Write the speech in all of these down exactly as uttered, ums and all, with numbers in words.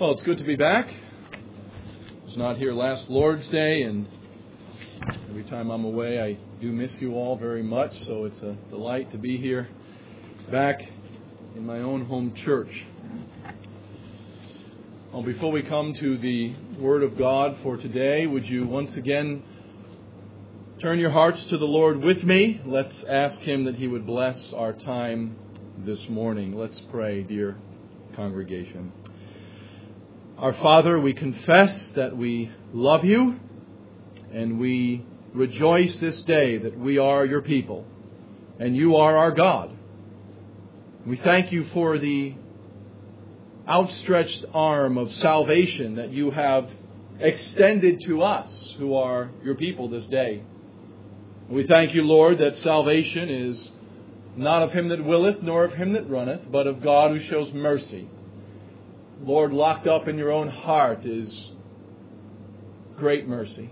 Well, it's good to be back. I was not here last Lord's Day, and every time I'm away, I do miss you all very much, so it's a delight to be here back in my own home church. Well, before we come to the Word of God for today, would you once again turn your hearts to the Lord with me? Let's ask Him that He would bless our time this morning. Let's pray, dear congregation. Our Father, we confess that we love you, and we rejoice this day that we are your people, and you are our God. We thank you for the outstretched arm of salvation that you have extended to us who are your people this day. We thank you, Lord, that salvation is not of him that willeth, nor of him that runneth, but of God who shows mercy. Lord, locked up in your own heart is great mercy.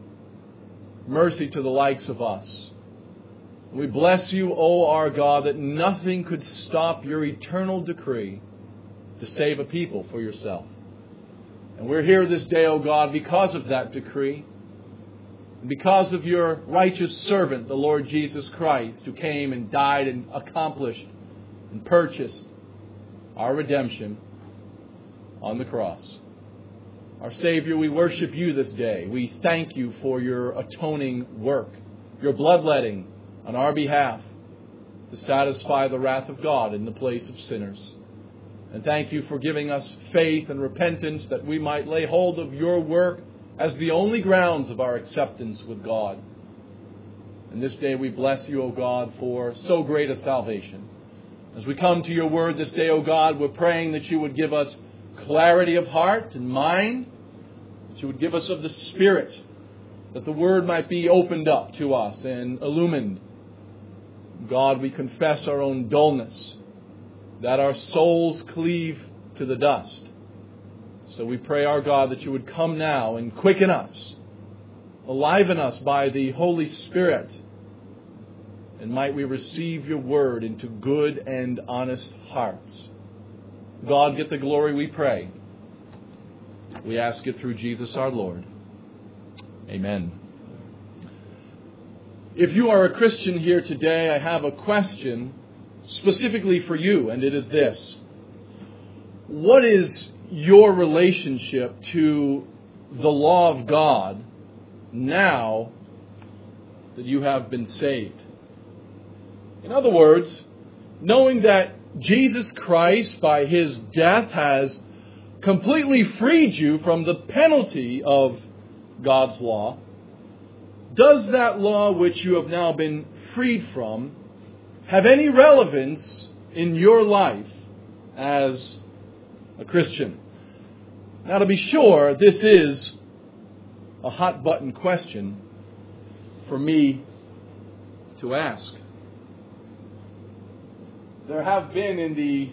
Mercy to the likes of us. We bless you, O our God, that nothing could stop your eternal decree to save a people for yourself. And we're here this day, O God, because of that decree, and because of your righteous servant, the Lord Jesus Christ, who came and died and accomplished and purchased our redemption on the cross. Our Savior, we worship you this day. We thank you for your atoning work, your bloodletting on our behalf to satisfy the wrath of God in the place of sinners. And thank you for giving us faith and repentance that we might lay hold of your work as the only grounds of our acceptance with God. And this day we bless you, O God, for so great a salvation. As we come to your word this day, O God, we're praying that you would give us clarity of heart and mind, that you would give us of the Spirit, that the word might be opened up to us and illumined. God, we confess our own dullness, that our souls cleave to the dust. So we pray, our God, that you would come now and quicken us, enliven us by the Holy Spirit, and might we receive your word into good and honest hearts. God, get the glory, we pray. We ask it through Jesus our Lord. Amen. If you are a Christian here today, I have a question specifically for you, and it is this. What is your relationship to the law of God now that you have been saved? In other words, knowing that Jesus Christ, by his death, has completely freed you from the penalty of God's law, does that law which you have now been freed from have any relevance in your life as a Christian? Now, to be sure, this is a hot button question for me to ask. There have been in the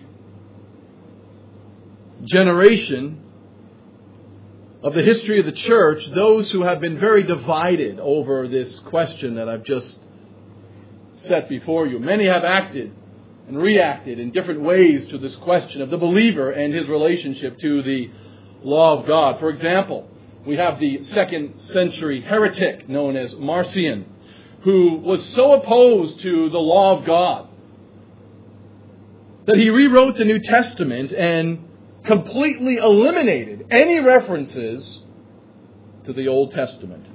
generation of the history of the church those who have been very divided over this question that I've just set before you. Many have acted and reacted in different ways to this question of the believer and his relationship to the law of God. For example, we have the second century heretic known as Marcion, who was so opposed to the law of God that he rewrote the New Testament and completely eliminated any references to the Old Testament.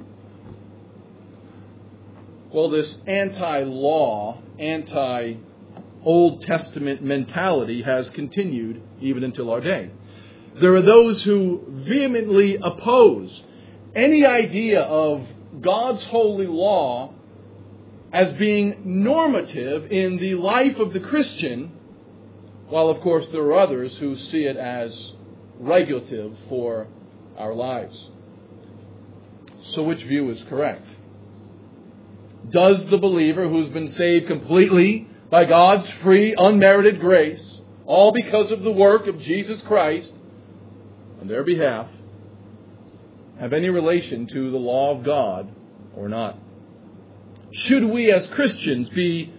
Well, this anti-law, anti-Old Testament mentality has continued even until our day. There are those who vehemently oppose any idea of God's holy law as being normative in the life of the Christian, while, of course, there are others who see it as regulative for our lives. So which view is correct? Does the believer who's been saved completely by God's free, unmerited grace, all because of the work of Jesus Christ on their behalf, have any relation to the law of God or not? Should we as Christians be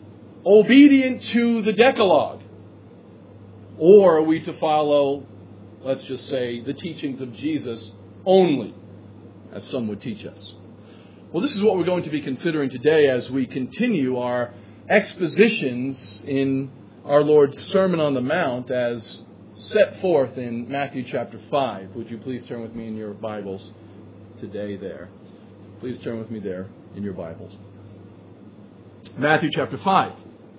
obedient to the Decalogue? Or are we to follow let's just say, the teachings of Jesus only, as some would teach us. Well, this is what we're going to be considering today as we continue our expositions in our Lord's Sermon on the Mount as set forth in Matthew chapter five. Would you please turn with me in your Bibles today there? Please turn with me there in your Bibles. Matthew chapter five.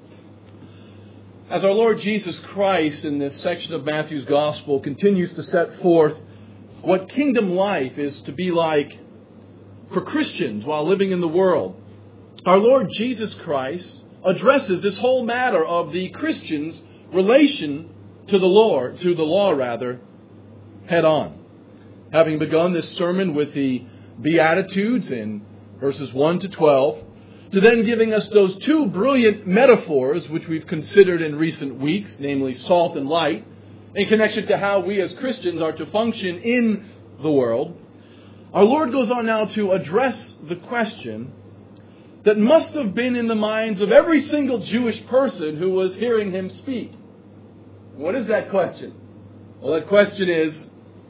As our Lord Jesus Christ in this section of Matthew's Gospel continues to set forth what kingdom life is to be like for Christians while living in the world, our Lord Jesus Christ addresses this whole matter of the Christian's relation to the Lord, to the law rather, head on. Having begun this sermon with the Beatitudes in verses one to twelve, to then giving us those two brilliant metaphors which we've considered in recent weeks, namely salt and light, in connection to how we as Christians are to function in the world, our Lord goes on now to address the question that must have been in the minds of every single Jewish person who was hearing him speak. What is that question? Well, that question is,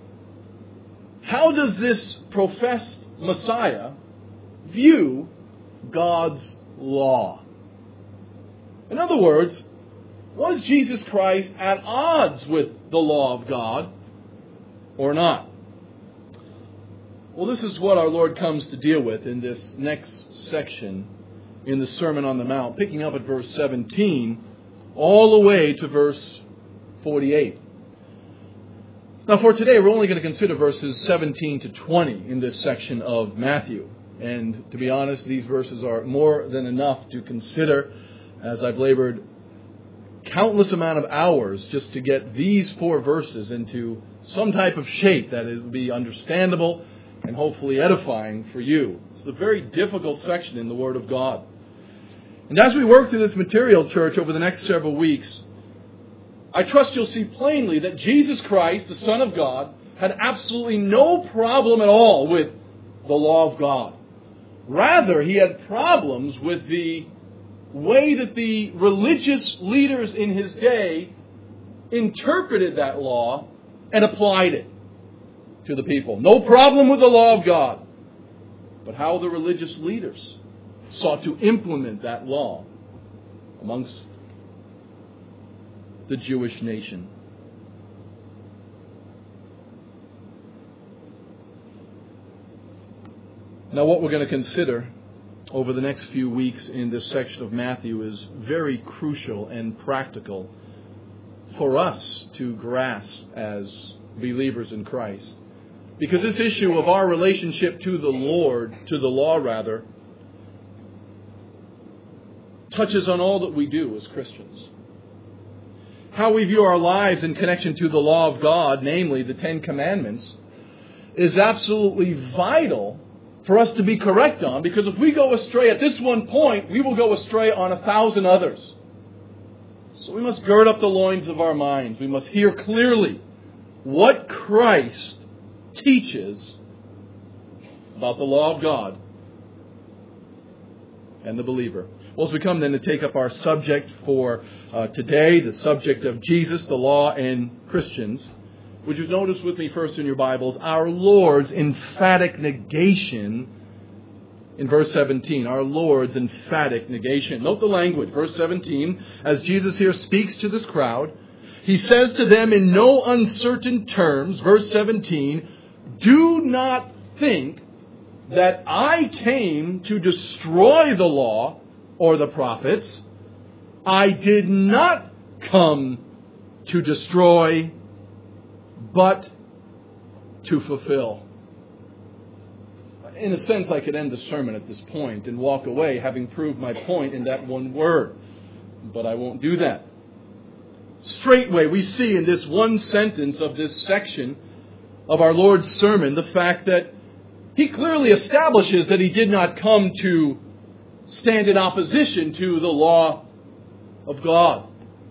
how does this professed Messiah view God's law? In other words, was Jesus Christ at odds with the law of God or not? Well, this is what our Lord comes to deal with in this next section in the Sermon on the Mount, picking up at verse seventeen all the way to verse forty-eight. Now, for today, we're only going to consider verses seventeen to twenty in this section of Matthew. And to be honest, these verses are more than enough to consider, as I've labored countless amount of hours just to get these four verses into some type of shape that it would be understandable and hopefully edifying for you. It's a very difficult section in the Word of God. And as we work through this material, church, over the next several weeks, I trust you'll see plainly that Jesus Christ, the Son of God, had absolutely no problem at all with the law of God. Rather, he had problems with the way that the religious leaders in his day interpreted that law and applied it to the people. No problem with the law of God, but how the religious leaders sought to implement that law amongst the Jewish nation. Now, what we're going to consider over the next few weeks in this section of Matthew is very crucial and practical for us to grasp as believers in Christ. Because this issue of our relationship to the Lord, to the law rather, touches on all that we do as Christians. How we view our lives in connection to the law of God, namely the Ten Commandments, is absolutely vital for us to be correct on, because if we go astray at this one point, we will go astray on a thousand others. So we must gird up the loins of our minds. We must hear clearly what Christ teaches about the law of God and the believer. Well, as we come then to take up our subject for uh, today, the subject of Jesus, the law, and Christians, would you notice with me first in your Bibles our Lord's emphatic negation in verse seventeen. Our Lord's emphatic negation. Note the language. Verse seventeen, as Jesus here speaks to this crowd, he says to them in no uncertain terms, verse seventeen, do not think that I came to destroy the law or the prophets. I did not come to destroy, but to fulfill. In a sense, I could end the sermon at this point and walk away having proved my point in that one word. But I won't do that. Straightway, we see in this one sentence of this section of our Lord's sermon the fact that he clearly establishes that he did not come to stand in opposition to the law of God.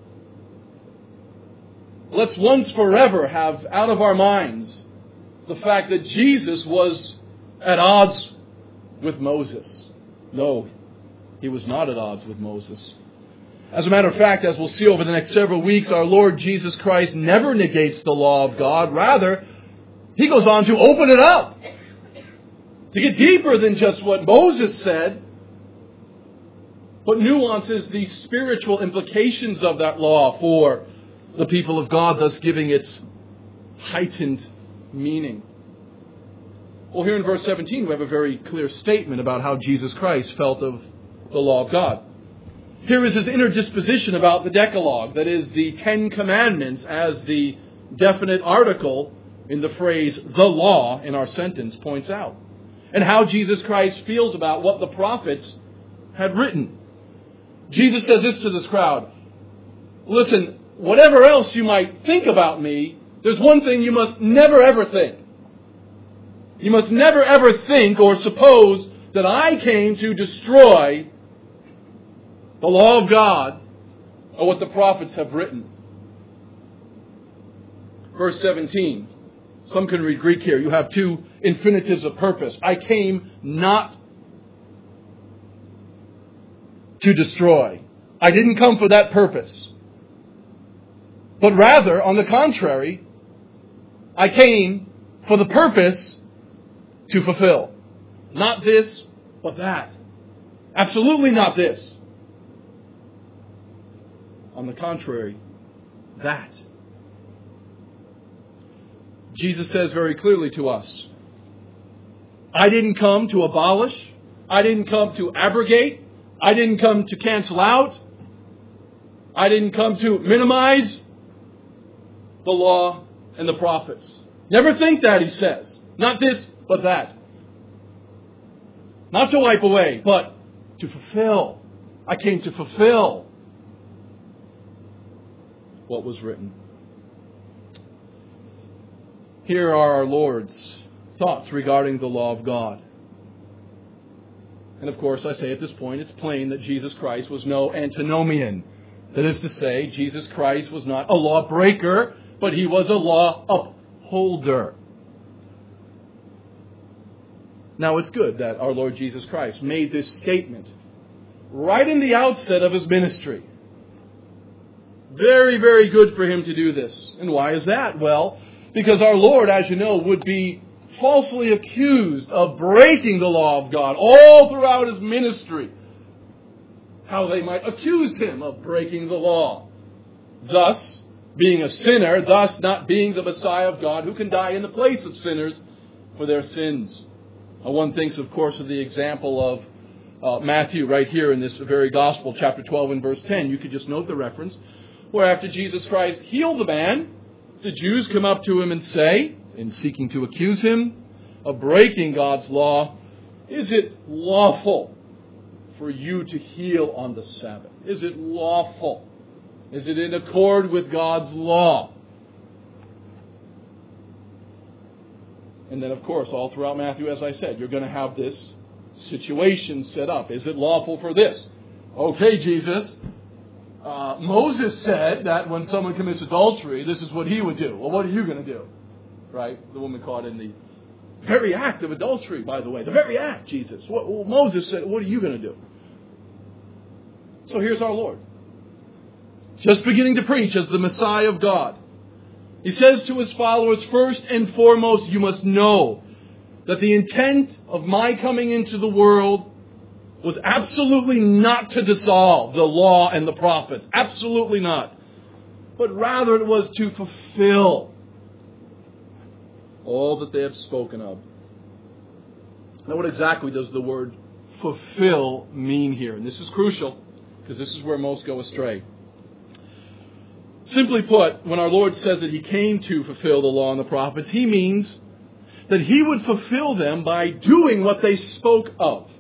Let's once forever have out of our minds the fact that Jesus was at odds with Moses. No, he was not at odds with Moses. As a matter of fact, as we'll see over the next several weeks, our Lord Jesus Christ never negates the law of God. Rather, He goes on to open it up, to get deeper than just what Moses said, but nuances the spiritual implications of that law for the people of God, thus giving its heightened meaning. Well, here in verse seventeen, we have a very clear statement about how Jesus Christ felt of the law of God. Here is His inner disposition about the Decalogue, that is, the Ten Commandments, as the definite article in the phrase, the law, in our sentence points out. And how Jesus Christ feels about what the prophets had written. Jesus says this to this crowd: listen, whatever else you might think about me, there's one thing you must never ever think. You must never ever think or suppose that I came to destroy the law of God or what the prophets have written. Verse seventeen. Some can read Greek here. You have two infinitives of purpose. I came not to destroy. I didn't come for that purpose. But rather, on the contrary, I came for the purpose to fulfill. Not this, but that. Absolutely not this. On the contrary, that. Jesus says very clearly to us, I didn't come to abolish. I didn't come to abrogate. I didn't come to cancel out. I didn't come to minimize the law and the prophets. Never think that, He says. Not this, but that. Not to wipe away, but to fulfill. I came to fulfill what was written. Here are our Lord's thoughts regarding the law of God. And of course, I say at this point, it's plain that Jesus Christ was no antinomian. That is to say, Jesus Christ was not a lawbreaker, but He was a law upholder. Now, it's good that our Lord Jesus Christ made this statement right in the outset of His ministry. Very, very good for Him to do this. And why is that? Well, because our Lord, as you know, would be falsely accused of breaking the law of God all throughout His ministry. How they might accuse Him of breaking the law. Thus, being a sinner, thus not being the Messiah of God who can die in the place of sinners for their sins. Now, one thinks, of course, of the example of uh, Matthew right here in this very gospel, chapter twelve and verse ten. You could just note the reference, where after Jesus Christ healed the man, the Jews come up to Him and say, in seeking to accuse Him of breaking God's law, is it lawful for you to heal on the Sabbath? Is it lawful? Is it in accord with God's law? And then, of course, all throughout Matthew, as I said, you're going to have this situation set up. Is it lawful for this? Okay, Jesus. Uh, Moses said that when someone commits adultery, this is what he would do. Well, what are you going to do? Right? The woman caught in the very act of adultery, by the way. The very act, Jesus. What, well, Moses said, what are you going to do? So here's our Lord, just beginning to preach as the Messiah of God. He says to His followers, first and foremost, you must know that the intent of my coming into the world was absolutely not to dissolve the law and the prophets. Absolutely not. But rather it was to fulfill all that they have spoken of. Now, what exactly does the word fulfill mean here? And this is crucial, because this is where most go astray. Simply put, when our Lord says that He came to fulfill the law and the prophets, He means that He would fulfill them by doing what they spoke of.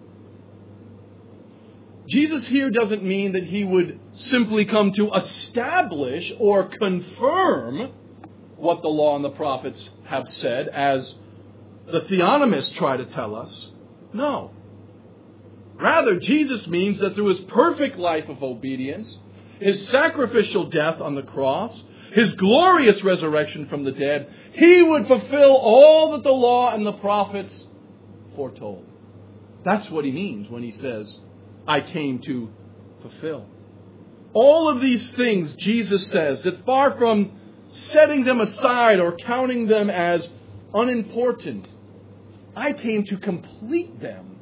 Jesus here doesn't mean that He would simply come to establish or confirm what the law and the prophets have said, as the theonomists try to tell us. No. Rather, Jesus means that through His perfect life of obedience, His sacrificial death on the cross, His glorious resurrection from the dead, He would fulfill all that the law and the prophets foretold. That's what He means when He says, I came to fulfill. All of these things, Jesus says, that far from setting them aside or counting them as unimportant, I came to complete them.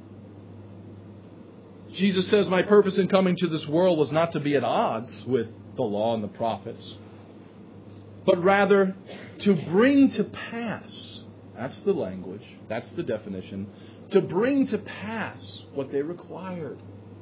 Jesus says, my purpose in coming to this world was not to be at odds with the law and the prophets, but rather to bring to pass. That's the language. That's the definition. To bring to pass what they required.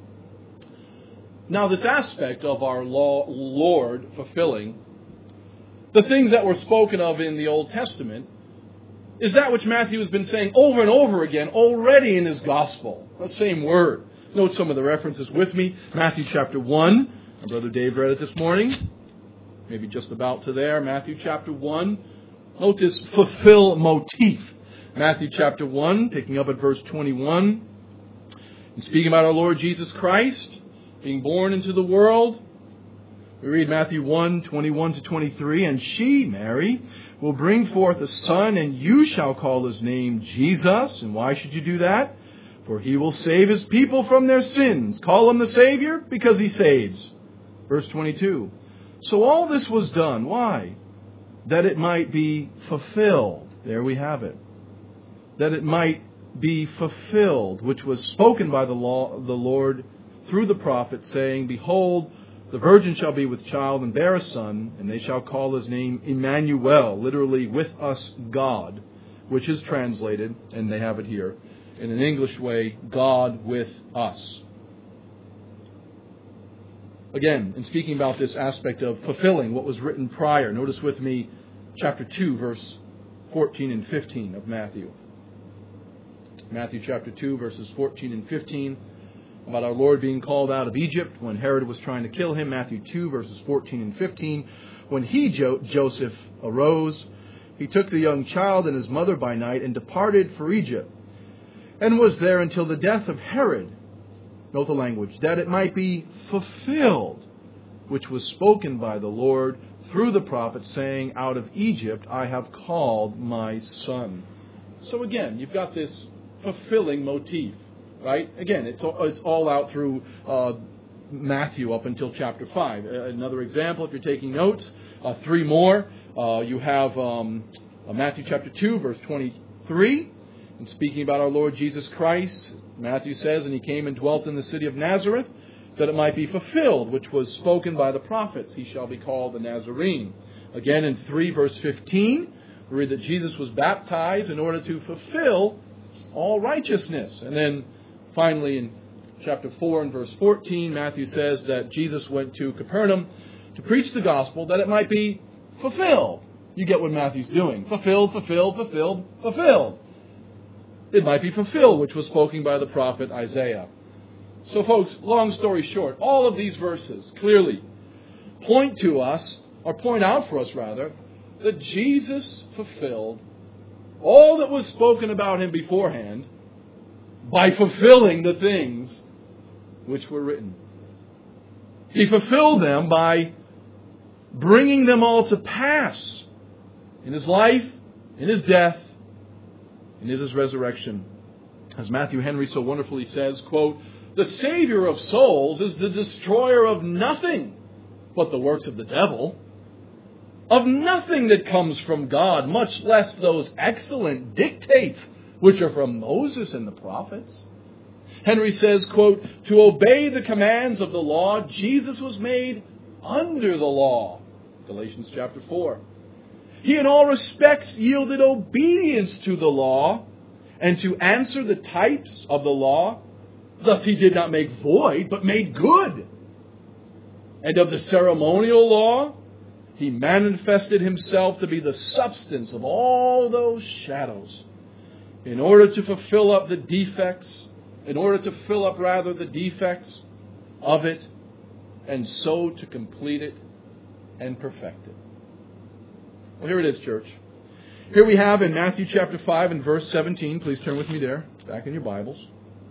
Now, this aspect of our law, Lord fulfilling the things that were spoken of in the Old Testament is that which Matthew has been saying over and over again already in his gospel. The same word. Note some of the references with me. Matthew chapter one. Our brother Dave read it this morning. Maybe just about to there. Matthew chapter one. Note this fulfill motif. Matthew chapter one, picking up at verse twenty-one. And speaking about our Lord Jesus Christ being born into the world, we read Matthew one, twenty-one to twenty-three. And she, Mary, will bring forth a son, and you shall call his name Jesus. And why should you do that? For he will save his people from their sins. Call him the Savior because he saves. Verse twenty-two. So all this was done. Why? That it might be fulfilled. There we have it. That it might be fulfilled, which was spoken by the law, the Lord through the prophet, saying, Behold, the virgin shall be with child and bear a son, and they shall call his name Emmanuel, literally, with us God, which is translated, and they have it here, in an English way, God with us. Again, in speaking about this aspect of fulfilling what was written prior, notice with me chapter two, verse fourteen and fifteen of Matthew. Matthew chapter two, verses fourteen and fifteen, about our Lord being called out of Egypt when Herod was trying to kill him. Matthew two, verses fourteen and fifteen. When he, jo- Joseph, arose, he took the young child and his mother by night and departed for Egypt, and was there until the death of Herod. Note the language. That it might be fulfilled, which was spoken by the Lord through the prophet, saying, Out of Egypt I have called my son. So again, you've got this fulfilling motif, right? Again, it's all, it's all out through uh, Matthew up until chapter five. Uh, another example, if you're taking notes, uh, three more. Uh, you have um, uh, Matthew chapter two, verse twenty-three. And speaking about our Lord Jesus Christ, Matthew says, And he came and dwelt in the city of Nazareth, that it might be fulfilled, which was spoken by the prophets. He shall be called the Nazarene. Again, in three, verse fifteen, we read that Jesus was baptized in order to fulfill all righteousness. And then finally in chapter four and verse fourteen, Matthew says that Jesus went to Capernaum to preach the gospel that it might be fulfilled. You get what Matthew's doing. Fulfilled, fulfilled, fulfilled, fulfilled. It might be fulfilled, which was spoken by the prophet Isaiah. So folks, long story short, all of these verses clearly point to us, or point out for us rather, that Jesus fulfilled all that was spoken about him beforehand by fulfilling the things which were written. He fulfilled them by bringing them all to pass in his life, in his death, and in his resurrection. As Matthew Henry so wonderfully says, quote, The Savior of souls is the destroyer of nothing but the works of the devil, of nothing that comes from God, much less those excellent dictates which are from Moses and the prophets. Henry says, quote, To obey the commands of the law, Jesus was made under the law. Galatians chapter four. He in all respects yielded obedience to the law, and to answer the types of the law. Thus he did not make void, but made good. And of the ceremonial law, he manifested himself to be the substance of all those shadows, in order to fulfill up the defects, in order to fill up rather the defects of it, and so to complete it and perfect it. Well, here it is, church. Here we have in Matthew chapter five and verse seventeen, please turn with me there, back in your Bibles.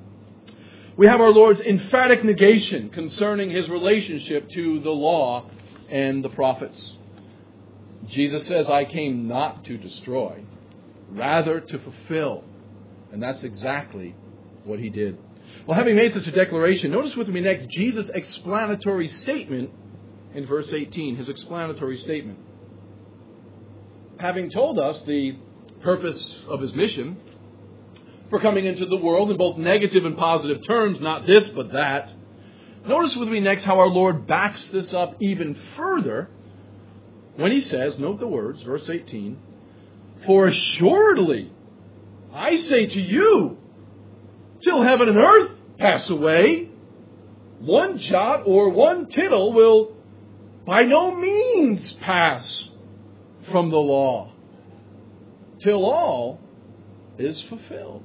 We have our Lord's emphatic negation concerning his relationship to the law and the prophets. Jesus says, I came not to destroy, rather to fulfill. And that's exactly what he did. Well, having made such a declaration, notice with me next Jesus' explanatory statement in verse eighteen, his explanatory statement. Having told us the purpose of his mission for coming into the world in both negative and positive terms, not this but that, notice with me next how our Lord backs this up even further when he says, note the words, verse eighteen, "For assuredly, I say to you, till heaven and earth pass away, one jot or one tittle will by no means pass from the law, till all is fulfilled."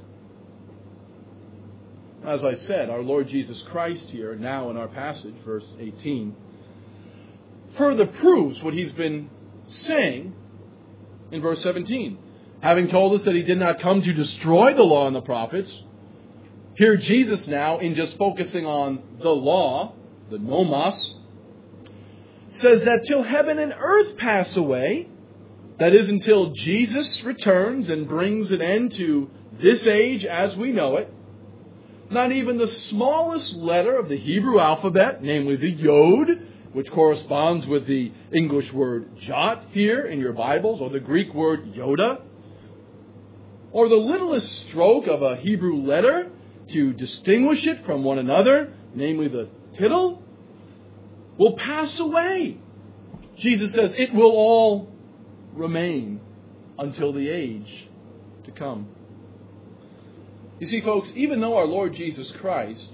As I said, our Lord Jesus Christ here, now in our passage, verse eighteen, further proves what he's been saying in verse seventeen. Having told us that he did not come to destroy the law and the prophets, here Jesus now, in just focusing on the law, the nomos, says that till heaven and earth pass away, that is, until Jesus returns and brings an end to this age as we know it, not even the smallest letter of the Hebrew alphabet, namely the Yod, which corresponds with the English word jot here in your Bibles, or the Greek word yoda, or the littlest stroke of a Hebrew letter to distinguish it from one another, namely the tittle, will pass away. Jesus says it will all remain until the age to come. You see, folks, even though our Lord Jesus Christ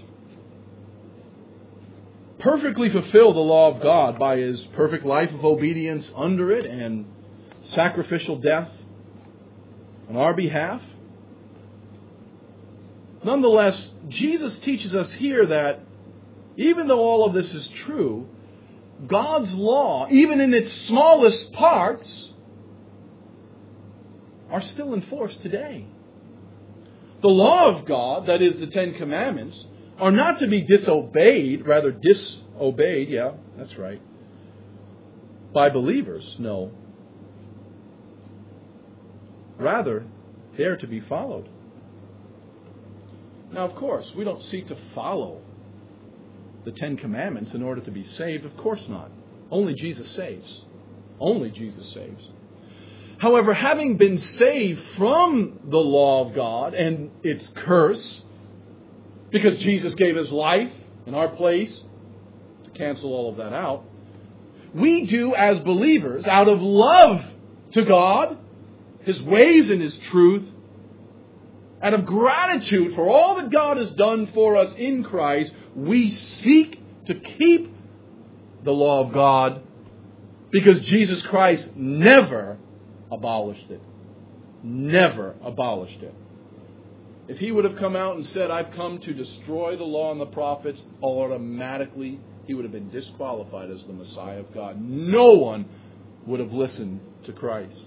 perfectly fulfilled the law of God by his perfect life of obedience under it and sacrificial death on our behalf, nonetheless, Jesus teaches us here that even though all of this is true, God's law, even in its smallest parts, are still in force today. The law of God, that is the Ten Commandments, are not to be disobeyed, rather disobeyed, yeah, that's right, by believers, no. Rather, they are to be followed. Now, of course, we don't seek to follow the Ten Commandments in order to be saved. Of course not. Only Jesus saves. Only Jesus saves. However, having been saved from the law of God and its curse, because Jesus gave his life in our place to cancel all of that out, we do as believers, out of love to God, his ways and his truth, out of gratitude for all that God has done for us in Christ, we seek to keep the law of God because Jesus Christ never abolished it. Never abolished it. If he would have come out and said, "I've come to destroy the law and the prophets," automatically he would have been disqualified as the Messiah of God. No one would have listened to Christ.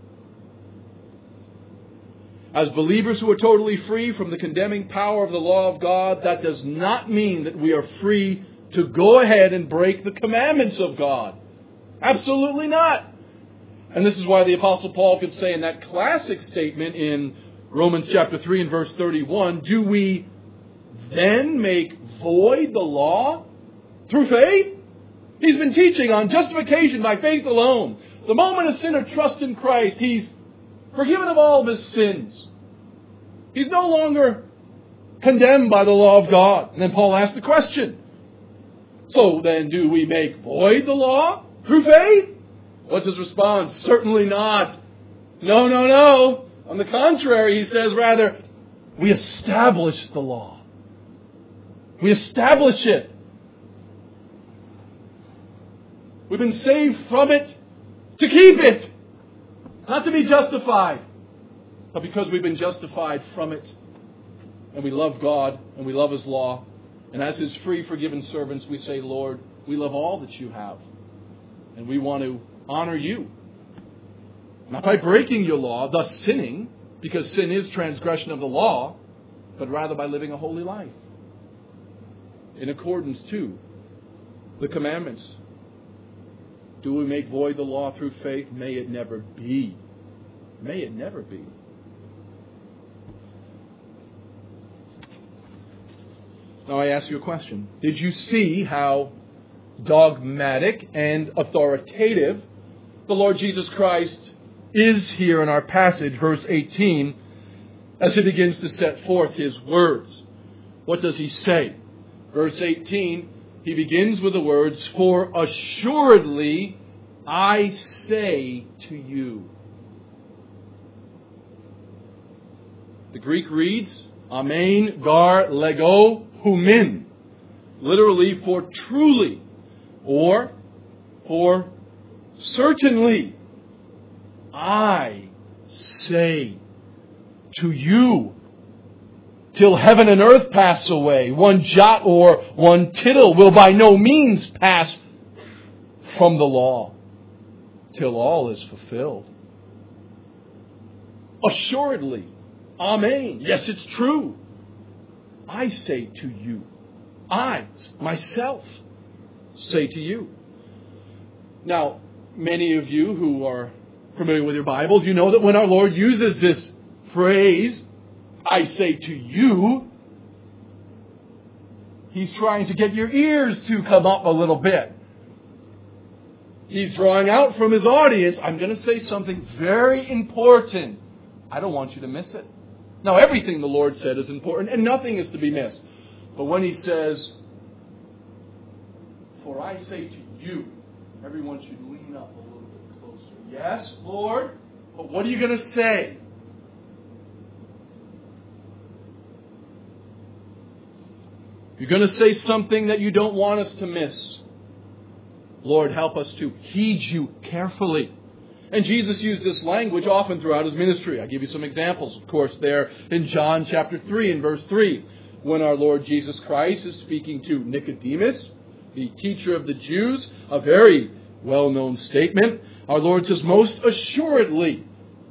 As believers who are totally free from the condemning power of the law of God, that does not mean that we are free to go ahead and break the commandments of God. Absolutely not. And this is why the Apostle Paul could say in that classic statement in Romans chapter three and verse thirty-one, "Do we then make void the law through faith?" He's been teaching on justification by faith alone. The moment a sinner trusts in Christ, he's forgiven of all of his sins. He's no longer condemned by the law of God. And then Paul asked the question, so then do we make void the law through faith? What's his response? Certainly not. No, no, no. On the contrary, he says, rather, we establish the law. We establish it. We've been saved from it to keep it. Not to be justified, but because we've been justified from it. And we love God and we love his law. And as his free, forgiven servants, we say, Lord, we love all that you have. And we want to honor you. Not by breaking your law, thus sinning, because sin is transgression of the law, but rather by living a holy life in accordance to the commandments. Do we make void the law through faith? May it never be. May it never be. Now I ask you a question. Did you see how dogmatic and authoritative. The Lord Jesus Christ is here in our passage, verse eighteen, as he begins to set forth his words. What does he say? Verse eighteen, he begins with the words, "For assuredly I say to you." The Greek reads, Amen, gar, lego, humin. Literally, for truly, or for certainly, I say to you. Till heaven and earth pass away, one jot or one tittle will by no means pass from the law, till all is fulfilled. Assuredly, amen. Yes, it's true. I say to you. I, myself, say to you. Now, many of you who are familiar with your Bibles, you know that when our Lord uses this phrase, I say to you, He's trying to get your ears to come up a little bit. He's drawing out from His audience, I'm going to say something very important. I don't want you to miss it. Now, everything the Lord said is important, and nothing is to be missed. But when He says, for I say to you, everyone should lean up a little bit closer. Yes, Lord, but what are you going to say? You're going to say something that you don't want us to miss. Lord, help us to heed you carefully. And Jesus used this language often throughout His ministry. I'll give you some examples, of course, there in John chapter three and verse three, when our Lord Jesus Christ is speaking to Nicodemus, the teacher of the Jews, a very well-known statement. Our Lord says, most assuredly,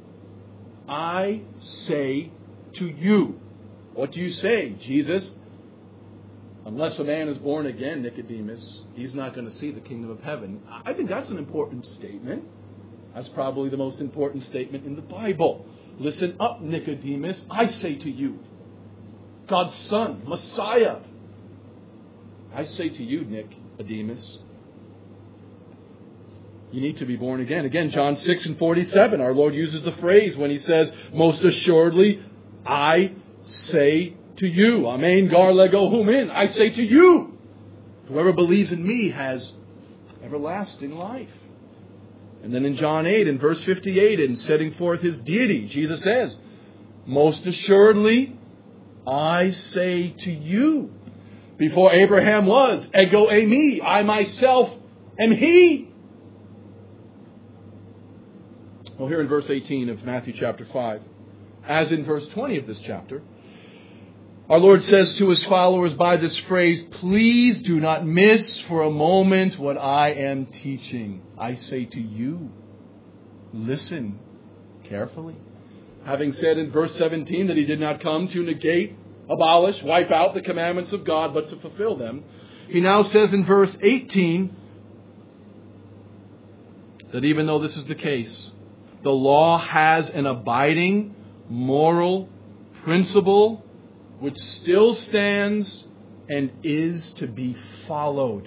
I say to you. What do you say, Jesus? Unless a man is born again, Nicodemus, he's not going to see the kingdom of heaven. I think that's an important statement. That's probably the most important statement in the Bible. Listen up, Nicodemus. I say to you, God's Son, Messiah. I say to you, Nicodemus, you need to be born again. Again, John six and forty-seven, our Lord uses the phrase when He says, most assuredly, I say to you. Amen, gar, lego, humin. I say to you, whoever believes in me has everlasting life. And then in John eight, in verse fifty-eight, in setting forth His deity, Jesus says, most assuredly, I say to you, before Abraham was, ego eimi, I myself am He. Well, here in verse eighteen of Matthew chapter five, as in verse twenty of this chapter, our Lord says to His followers by this phrase, please do not miss for a moment what I am teaching. I say to you, listen carefully. Having said in verse seventeen that He did not come to negate, abolish, wipe out the commandments of God, but to fulfill them, He now says in verse eighteen that even though this is the case, the law has an abiding moral principle which still stands and is to be followed.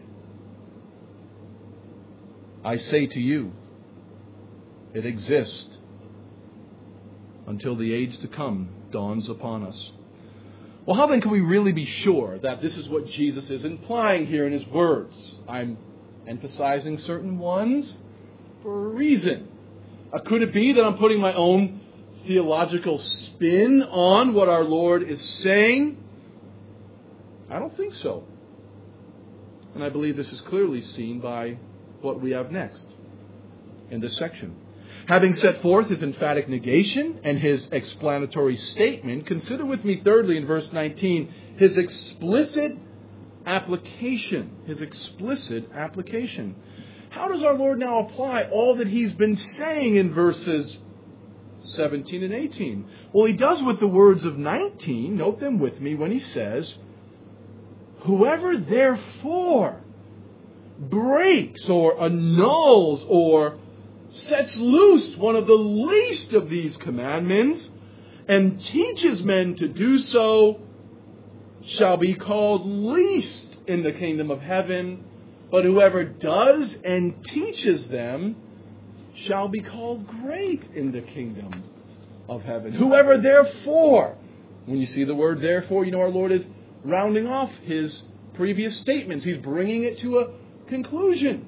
I say to you, it exists until the age to come dawns upon us. Well, how then can we really be sure that this is what Jesus is implying here in His words? I'm emphasizing certain ones for a reason. Uh, could it be that I'm putting my own theological spin on what our Lord is saying? I don't think so. And I believe this is clearly seen by what we have next in this section. Having set forth His emphatic negation and His explanatory statement, consider with me thirdly in verse nineteen, His explicit application. His explicit application. How does our Lord now apply all that He's been saying in verses seventeen and eighteen? Well, He does with the words of nineteen. Note them with me when He says, whoever therefore breaks or annuls or sets loose one of the least of these commandments and teaches men to do so shall be called least in the kingdom of heaven. But whoever does and teaches them shall be called great in the kingdom of heaven. Whoever therefore, when you see the word therefore, you know our Lord is rounding off his previous statements. He's bringing it to a conclusion.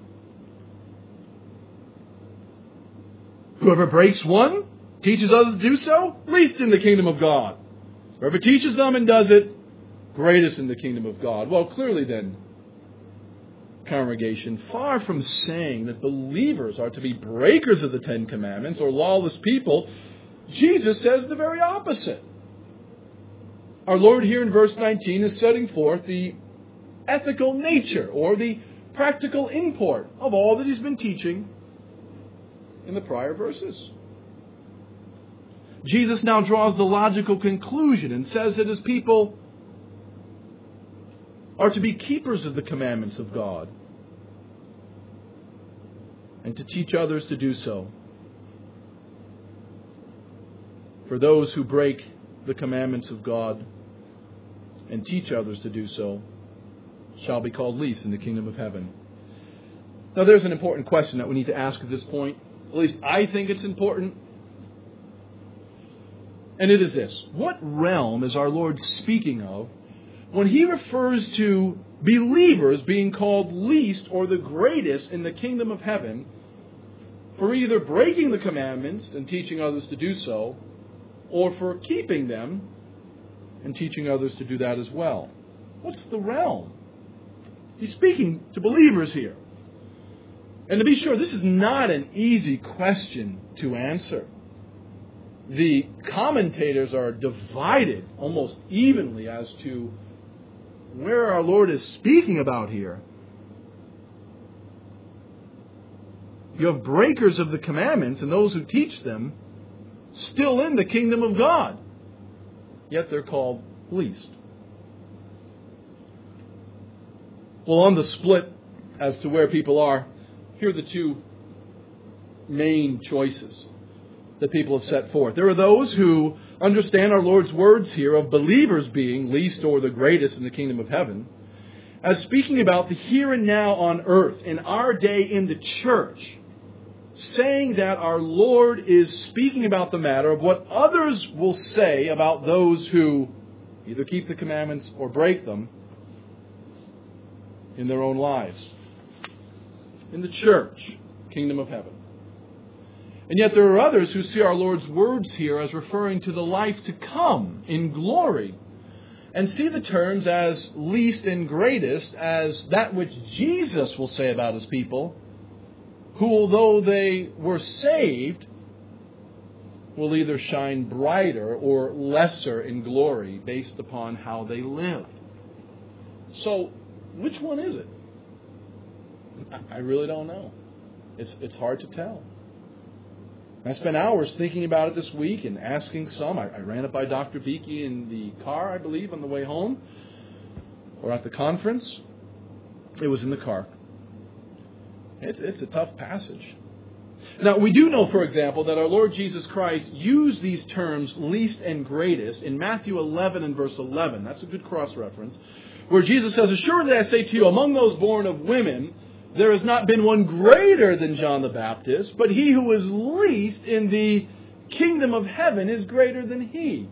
Whoever breaks one, teaches others to do so, least in the kingdom of God. Whoever teaches them and does it, greatest in the kingdom of God. Well, clearly then, congregation, far from saying that believers are to be breakers of the Ten Commandments or lawless people, Jesus says the very opposite. Our Lord here in verse nineteen is setting forth the ethical nature or the practical import of all that he's been teaching in the prior verses. Jesus now draws the logical conclusion and says that his people are to be keepers of the commandments of God and to teach others to do so. For those who break the commandments of God and teach others to do so shall be called least in the kingdom of heaven. Now there's an important question that we need to ask at this point. At least I think it's important. And it is this. What realm is our Lord speaking of when he refers to believers being called least or the greatest in the kingdom of heaven for either breaking the commandments and teaching others to do so, or for keeping them and teaching others to do that as well? What's the realm? He's speaking to believers here. And to be sure, this is not an easy question to answer. The commentators are divided almost evenly as to where our Lord is speaking about here. You have breakers of the commandments and those who teach them still in the kingdom of God, yet they're called least. Well, on the split as to where people are, here are the two main choices that people have set forth. There are those who understand our Lord's words here of believers being least or the greatest in the kingdom of heaven as speaking about the here and now on earth, in our day in the church, saying that our Lord is speaking about the matter of what others will say about those who either keep the commandments or break them in their own lives. In the church, kingdom of heaven. And yet there are others who see our Lord's words here as referring to the life to come in glory, and see the terms as least and greatest as that which Jesus will say about his people, who, although they were saved, will either shine brighter or lesser in glory based upon how they live. So, which one is it? I really don't know. It's it's hard to tell. I spent hours thinking about it this week and asking some. I, I ran it by Doctor Beakey in the car, I believe, on the way home, or at the conference. It was in the car. It's it's a tough passage. Now, we do know, for example, that our Lord Jesus Christ used these terms least and greatest in Matthew eleven and verse eleven. That's a good cross-reference. Where Jesus says, "Assuredly I say to you, among those born of women, there has not been one greater than John the Baptist, but he who is least in the kingdom of heaven is greater than he."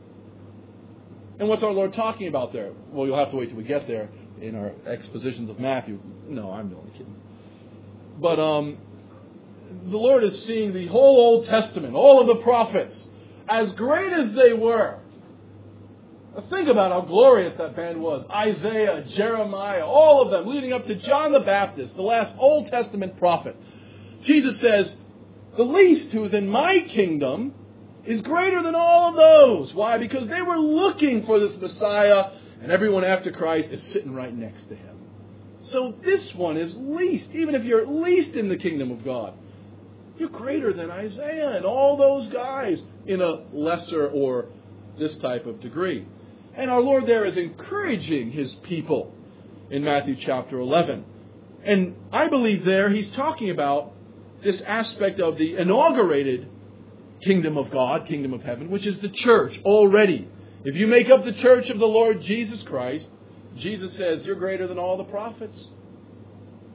And what's our Lord talking about there? Well, you'll have to wait till we get there in our expositions of Matthew. No, I'm only kidding. But um, the Lord is seeing the whole Old Testament, all of the prophets, as great as they were. Think about how glorious that band was. Isaiah, Jeremiah, all of them, leading up to John the Baptist, the last Old Testament prophet. Jesus says, the least who is in my kingdom is greater than all of those. Why? Because they were looking for this Messiah, and everyone after Christ is sitting right next to him. So this one is least. Even if you're least in the kingdom of God, you're greater than Isaiah and all those guys in a lesser or this type of degree. And our Lord there is encouraging his people in Matthew chapter eleven. And I believe there he's talking about this aspect of the inaugurated kingdom of God, kingdom of heaven, which is the church already. If you make up the church of the Lord Jesus Christ, Jesus says you're greater than all the prophets.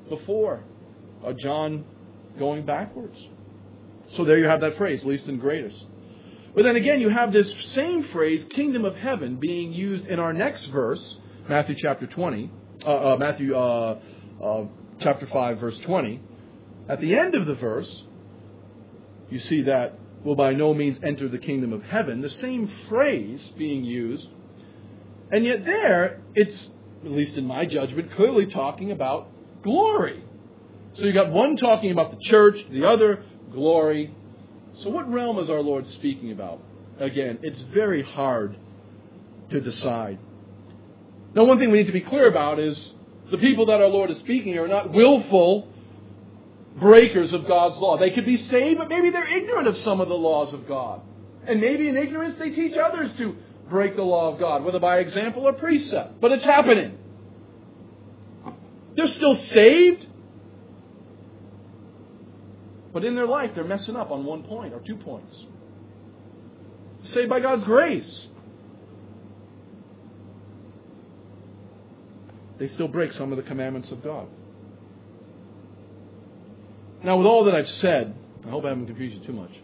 before. Uh, John going backwards. So there you have that phrase, least and greatest. But then again, you have this same phrase, kingdom of heaven, being used in our next verse, Matthew chapter twenty, uh, uh, Matthew uh, uh, chapter five, verse twenty. At the end of the verse, you see that will by no means enter the kingdom of heaven. The same phrase being used, and yet there it's, at least in my judgment, clearly talking about glory. So you got one talking about the church, the other glory. So what realm is our Lord speaking about? Again, it's very hard to decide. Now, one thing we need to be clear about is the people that our Lord is speaking are not willful breakers of God's law. They could be saved, but maybe they're ignorant of some of the laws of God. And maybe in ignorance they teach others to break the law of God, whether by example or precept. But it's happening. They're still saved, but in their life, they're messing up on one point or two points. Saved by God's grace. They still break some of the commandments of God. Now, with all that I've said, I hope I haven't confused you too much.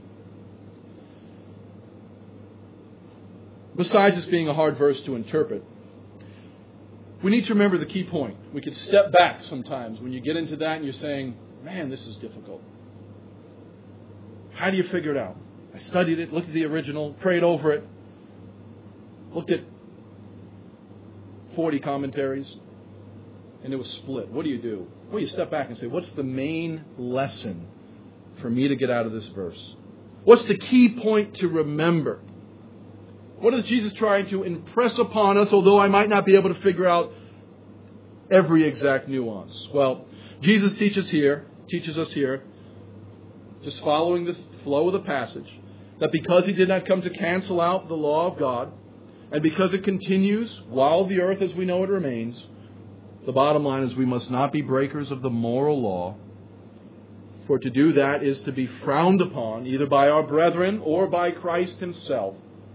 Besides this being a hard verse to interpret, we need to remember the key point. We could step back sometimes when you get into that and you're saying, man, this is difficult. How do you figure it out? I studied it, looked at the original, prayed over it, looked at forty commentaries, and it was split. What do you do? Well, you step back and say, what's the main lesson for me to get out of this verse? What's the key point to remember? What is Jesus trying to impress upon us, although I might not be able to figure out every exact nuance? Well, Jesus teaches here, teaches us here, just following the flow of the passage, that because He did not come to cancel out the law of God, and because it continues while the earth as we know it remains, the bottom line is we must not be breakers of the moral law, for to do that is to be frowned upon either by our brethren or by Christ Himself.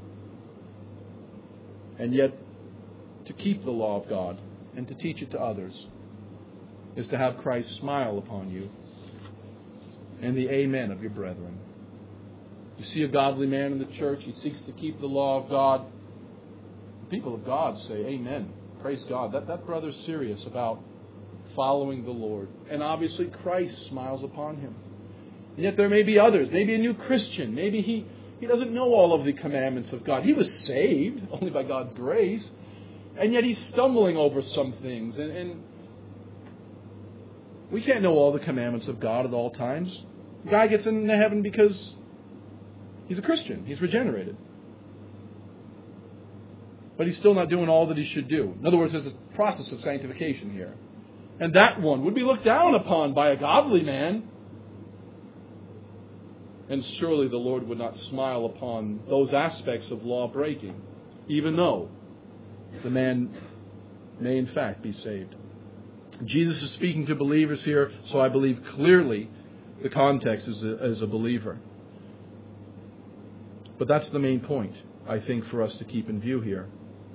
And yet, to keep the law of God and to teach it to others is to have Christ smile upon you and the amen of your brethren. You see a godly man in the church, he seeks to keep the law of God. The people of God say, amen. Praise God. That, that brother's serious about following the Lord. And obviously Christ smiles upon him. And yet there may be others, maybe a new Christian. Maybe he, he doesn't know all of the commandments of God. He was saved only by God's grace. And yet he's stumbling over some things. And, and we can't know all the commandments of God at all times. The guy gets into heaven because he's a Christian. He's regenerated. But he's still not doing all that he should do. In other words, there's a process of sanctification here. And that one would be looked down upon by a godly man. And surely the Lord would not smile upon those aspects of law breaking, even though the man may in fact be saved. Jesus is speaking to believers here, so I believe clearly the context is a, as a believer. But that's the main point, I think, for us to keep in view here.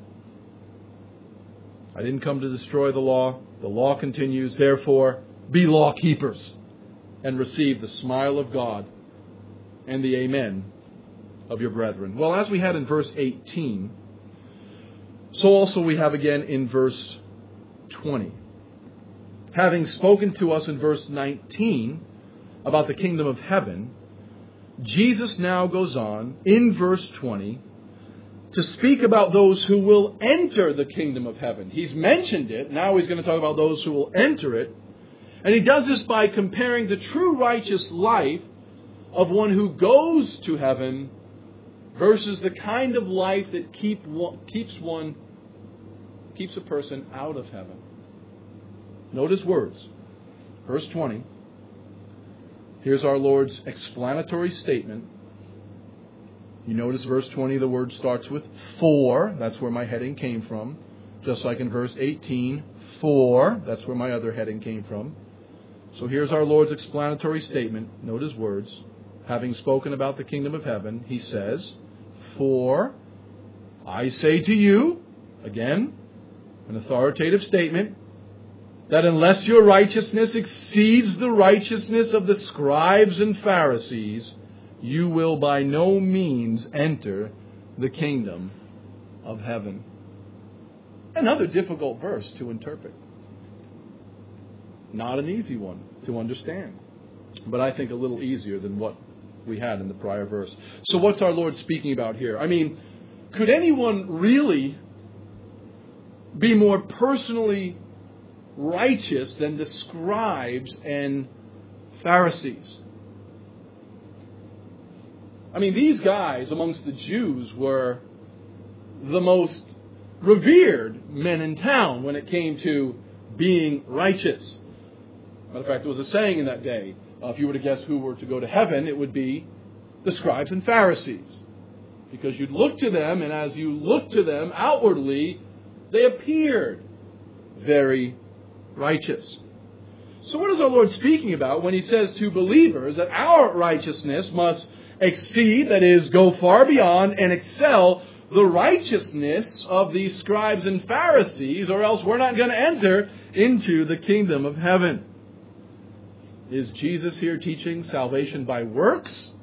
I didn't come to destroy the law. The law continues. Therefore, be law keepers and receive the smile of God and the amen of your brethren. Well, as we had in verse eighteen, so also we have again in verse twenty. Having spoken to us in verse nineteen about the kingdom of heaven, Jesus now goes on in verse twenty to speak about those who will enter the kingdom of heaven. He's mentioned it. Now he's going to talk about those who will enter it. And he does this by comparing the true righteous life of one who goes to heaven versus the kind of life that keep one, keeps one, keeps a person out of heaven. Note his words. Verse twenty. Here's our Lord's explanatory statement. You notice verse twenty, the word starts with for. That's where my heading came from. Just like in verse eighteen, for. That's where my other heading came from. So here's our Lord's explanatory statement. Note his words. Having spoken about the kingdom of heaven, he says, for I say to you, again, an authoritative statement, that unless your righteousness exceeds the righteousness of the scribes and Pharisees, you will by no means enter the kingdom of heaven. Another difficult verse to interpret. Not an easy one to understand, but I think a little easier than what we had in the prior verse. So what's our Lord speaking about here? I mean, could anyone really be more personally righteous than the scribes and Pharisees? I mean, these guys amongst the Jews were the most revered men in town when it came to being righteous. Matter of fact, there was a saying in that day, uh, if you were to guess who were to go to heaven, it would be the scribes and Pharisees. Because you'd look to them, and as you looked to them outwardly, they appeared very righteous. So what is our Lord speaking about when He says to believers that our righteousness must exceed, that is, go far beyond and excel the righteousness of these scribes and Pharisees, or else we're not going to enter into the kingdom of heaven? Is Jesus here teaching salvation by works?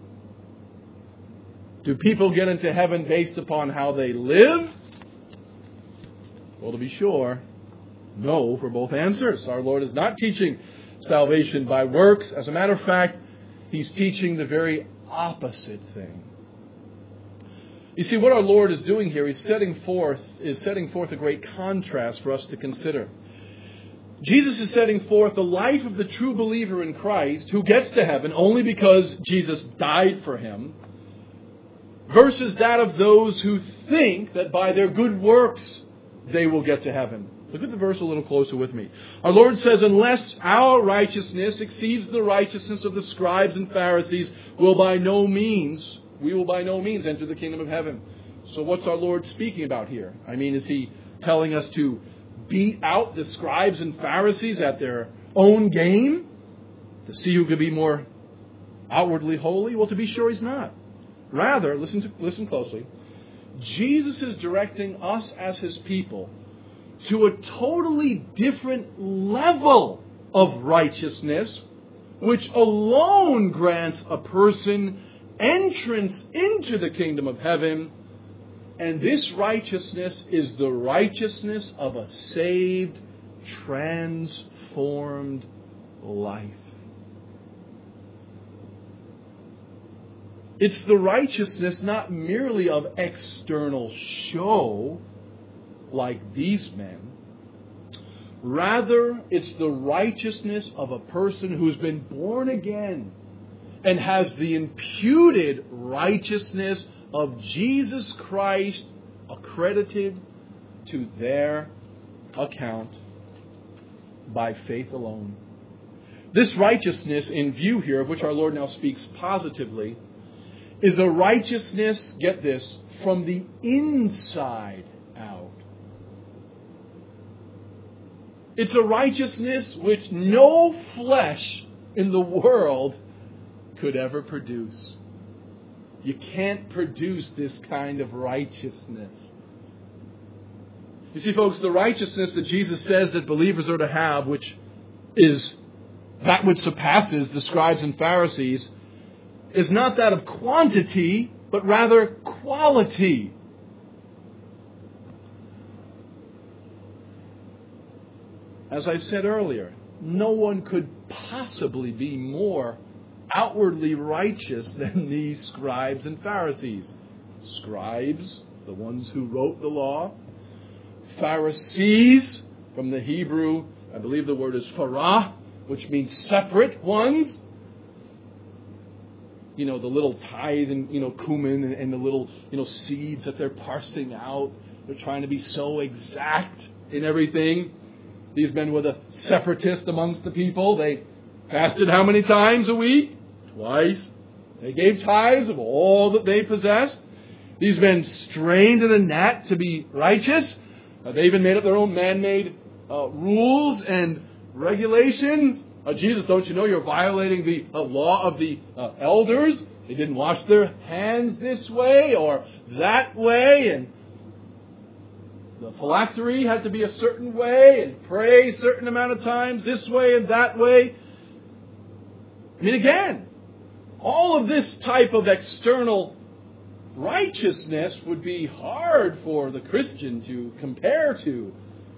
Do people get into heaven based upon how they live? Well, to be sure, no for both answers. Our Lord is not teaching salvation by works. As a matter of fact, He's teaching the very opposite thing. You see, what our Lord is doing here, He's setting forth, is setting forth a great contrast for us to consider. Jesus is setting forth the life of the true believer in Christ who gets to heaven only because Jesus died for him, versus that of those who think that by their good works they will get to heaven. Look at the verse a little closer with me. Our Lord says, unless our righteousness exceeds the righteousness of the scribes and Pharisees, will by no means, we will by no means enter the kingdom of heaven. So what's our Lord speaking about here? I mean, is He telling us to beat out the scribes and Pharisees at their own game to see who could be more outwardly holy? Well, to be sure, He's not. Rather, listen to, listen closely. Jesus is directing us as His people to a totally different level of righteousness, which alone grants a person entrance into the kingdom of heaven. And this righteousness is the righteousness of a saved, transformed life. It's the righteousness not merely of external show, like these men. Rather, it's the righteousness of a person who's been born again and has the imputed righteousness of Jesus Christ accredited to their account by faith alone. This righteousness in view here, of which our Lord now speaks positively, is a righteousness, get this, from the inside out. It's a righteousness which no flesh in the world could ever produce. You can't produce this kind of righteousness. You see, folks, the righteousness that Jesus says that believers are to have, which is that which surpasses the scribes and Pharisees, is not that of quantity, but rather quality. As I said earlier, no one could possibly be more outwardly righteous than these scribes and Pharisees. Scribes, the ones who wrote the law. Pharisees, from the Hebrew, I believe the word is farah, which means separate ones. You know, the little tithe and, you know, cumin and, and the little, you know, seeds that they're parsing out. They're trying to be so exact in everything. These men were the separatists amongst the people. They fasted how many times a week? Twice. They gave tithes of all that they possessed. These men strained in a gnat to be righteous. Uh, they even made up their own man-made uh, rules and regulations. Uh, Jesus, don't you know you're violating the uh, law of the uh, elders? They didn't wash their hands this way or that way. And the phylactery had to be a certain way and pray a certain amount of times this way and that way. I mean, again, all of this type of external righteousness would be hard for the Christian to compare to.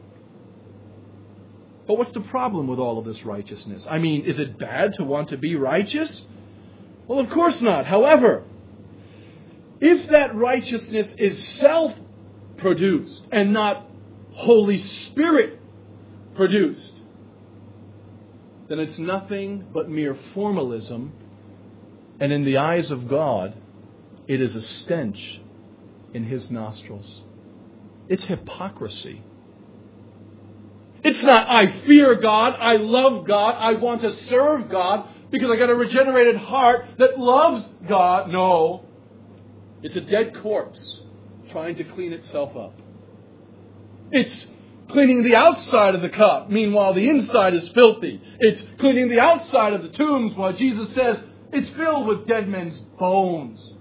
But what's the problem with all of this righteousness? I mean, is it bad to want to be righteous? Well, of course not. However, if that righteousness is self-produced and not Holy Spirit-produced, then it's nothing but mere formalism, and in the eyes of God, it is a stench in His nostrils. It's hypocrisy. It's not, I fear God, I love God, I want to serve God because I got a regenerated heart that loves God. No. It's a dead corpse trying to clean itself up. It's cleaning the outside of the cup, meanwhile the inside is filthy. It's cleaning the outside of the tombs while Jesus says it's filled with dead men's bones.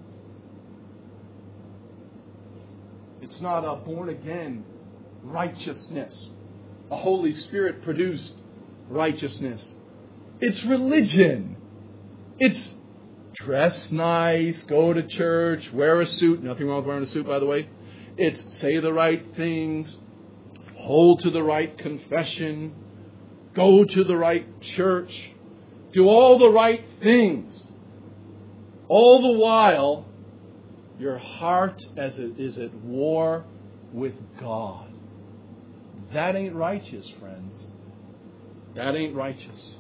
It's not a born-again righteousness, a Holy Spirit-produced righteousness. It's religion. It's dress nice, go to church, wear a suit. Nothing wrong with wearing a suit, by the way. It's say the right things, hold to the right confession, go to the right church, do all the right things. All the while, your heart as it is at war with God. That ain't righteous, friends. That ain't righteous.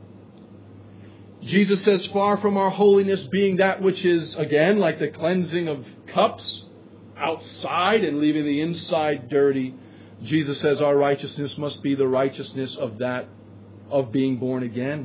Jesus says, far from our holiness being that which is, again, like the cleansing of cups outside and leaving the inside dirty. Jesus says our righteousness must be the righteousness of that, of being born again.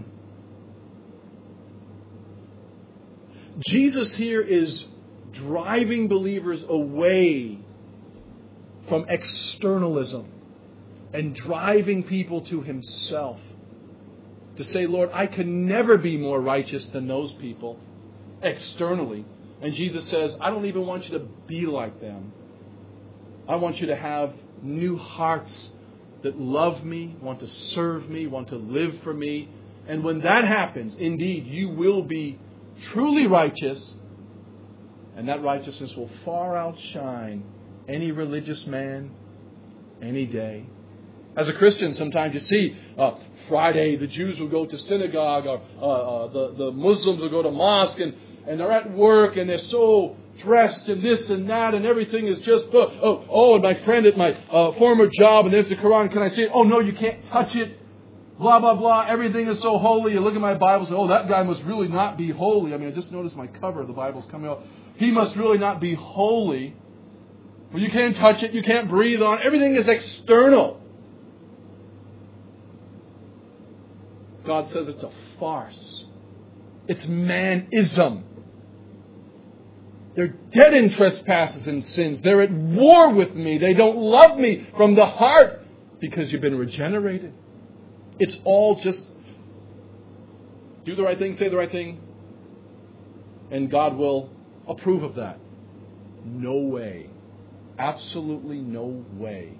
Jesus here is driving believers away from externalism and driving people to Himself. To say, Lord, I can never be more righteous than those people externally. And Jesus says, I don't even want you to be like them. I want you to have new hearts that love me, want to serve me, want to live for me. And when that happens, indeed, you will be truly righteous. And that righteousness will far outshine any religious man any day. As a Christian, sometimes you see uh, Friday, the Jews will go to synagogue, or uh, uh, the, the Muslims will go to mosque, and, and they're at work, and they're so dressed and this and that, and everything is just, uh, oh, oh, and my friend at my uh, former job, and there's the Quran, can I see it? Oh, no, you can't touch it. Blah, blah, blah. Everything is so holy. You look at my Bible and say, oh, that guy must really not be holy. I mean, I just noticed my cover of the Bible's coming out. He must really not be holy. Well, you can't touch it. You can't breathe on it. Everything is external. God says it's a farce. It's manism. They're dead in trespasses and sins. They're at war with me. They don't love me from the heart because you've been regenerated. It's all just do the right thing, say the right thing, and God will approve of that. No way. Absolutely no way.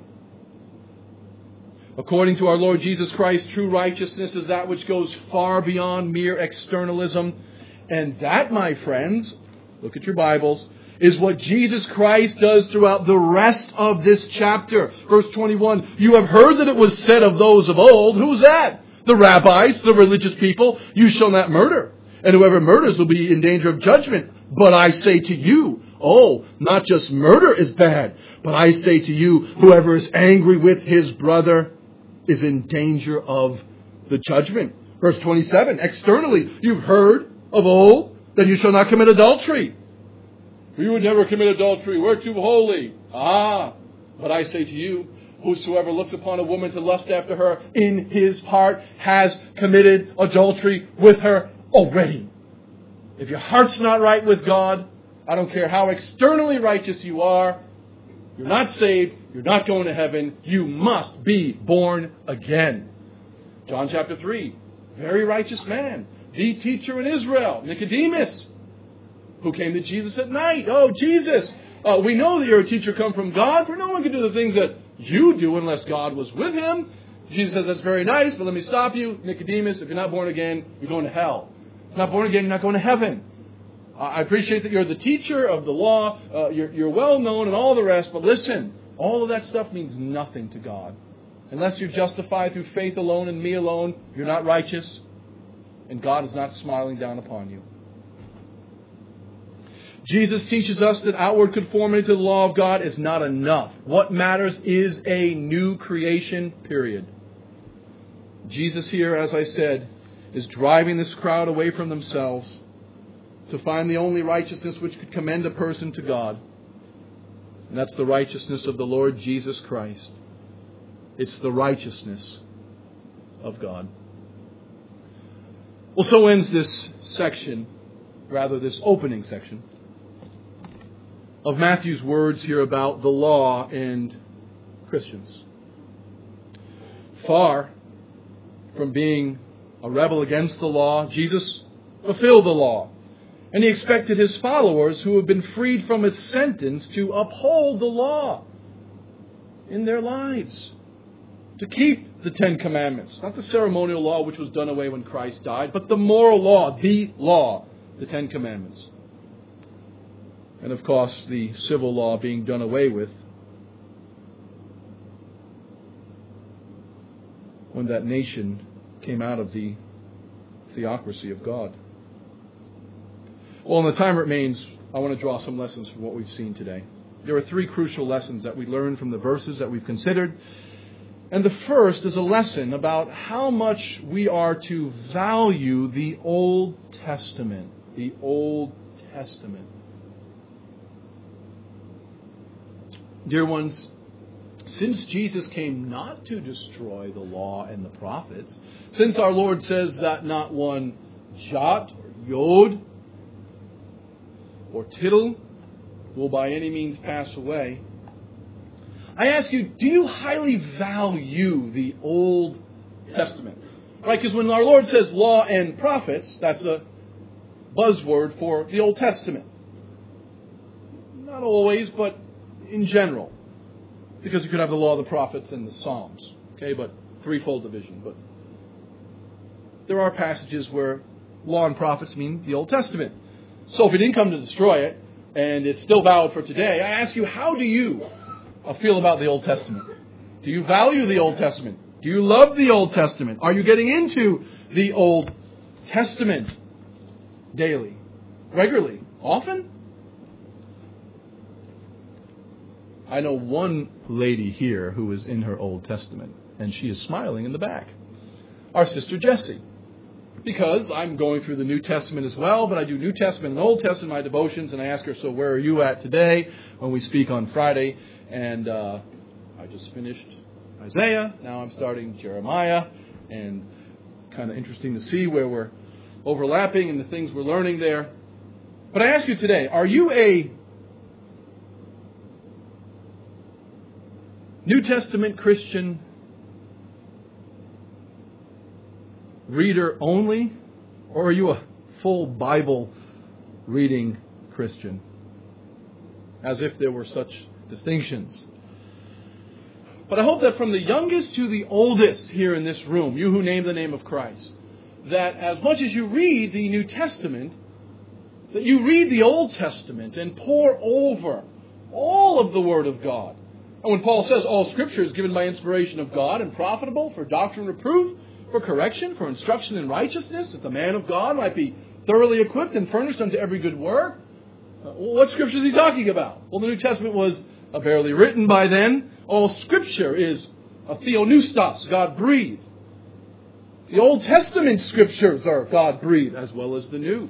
According to our Lord Jesus Christ, true righteousness is that which goes far beyond mere externalism. And that, my friends, look at your Bibles, is what Jesus Christ does throughout the rest of this chapter. Verse twenty-one, you have heard that it was said of those of old. Who's that? The rabbis, the religious people. You shall not murder. And whoever murders will be in danger of judgment. But I say to you, oh, not just murder is bad, but I say to you, whoever is angry with his brother is in danger of the judgment. Verse twenty-seven, externally, you've heard of old that you shall not commit adultery. We would never commit adultery. We're too holy. Ah, but I say to you, whosoever looks upon a woman to lust after her in his heart has committed adultery with her already. If your heart's not right with God, I don't care how externally righteous you are, you're not saved, you're not going to heaven, you must be born again. John chapter three, very righteous man, the teacher in Israel, Nicodemus, who came to Jesus at night. Oh, Jesus, Uh, we know that you're a teacher come from God, for no one can do the things that you do unless God was with him. Jesus says, that's very nice, but let me stop you. Nicodemus, if you're not born again, you're going to hell. If you're not born again, you're not going to heaven. Uh, I appreciate that you're the teacher of the law. Uh, you're, you're well known and all the rest, but listen, all of that stuff means nothing to God. Unless you're justified through faith alone and me alone, you're not righteous, and God is not smiling down upon you. Jesus teaches us that outward conformity to the law of God is not enough. What matters is a new creation, period. Jesus here, as I said, is driving this crowd away from themselves to find the only righteousness which could commend a person to God. And that's the righteousness of the Lord Jesus Christ. It's the righteousness of God. Well, so ends this section, rather this opening section, of Matthew's words here about the law and Christians. Far from being a rebel against the law, Jesus fulfilled the law. And he expected his followers, who have been freed from its sentence, to uphold the law in their lives. To keep the Ten Commandments. Not the ceremonial law which was done away when Christ died, but the moral law, the law, the Ten Commandments. And of course, the civil law being done away with when that nation came out of the theocracy of God. Well, in the time remains, I want to draw some lessons from what we've seen today. There are three crucial lessons that we learn from the verses that we've considered. And the first is a lesson about how much we are to value the Old Testament. The Old Testament. Dear ones, since Jesus came not to destroy the law and the prophets, since our Lord says that not one jot or yod or tittle will by any means pass away, I ask you, do you highly value the Old Testament? Right, because when our Lord says law and prophets, that's a buzzword for the Old Testament. Not always, but in general. Because you could have the law, the prophets, and the Psalms. Okay, but threefold division. But there are passages where law and prophets mean the Old Testament. So if he didn't come to destroy it, and it's still valid for today, I ask you, how do you feel about the Old Testament? Do you value the Old Testament? Do you love the Old Testament? Are you getting into the Old Testament daily, regularly, often? I know one lady here who is in her Old Testament, and she is smiling in the back. Our sister Jessie. Because I'm going through the New Testament as well, but I do New Testament and Old Testament in my devotions, and I ask her, so where are you at today when we speak on Friday? And uh, I just finished Isaiah. Now I'm starting Jeremiah. And kind of interesting to see where we're overlapping and the things we're learning there. But I ask you today, are you a New Testament Christian reader only? Or are you a full Bible reading Christian? As if there were such distinctions. But I hope that from the youngest to the oldest here in this room, you who name the name of Christ, that as much as you read the New Testament, that you read the Old Testament and pore over all of the Word of God. And when Paul says all Scripture is given by inspiration of God and profitable for doctrine, reproof, for correction, for instruction in righteousness, that the man of God might be thoroughly equipped and furnished unto every good work. Uh, what Scripture is he talking about? Well, the New Testament was uh, barely written by then. All Scripture is a theonoustos, God-breathed. The Old Testament Scriptures are God-breathed as well as the New.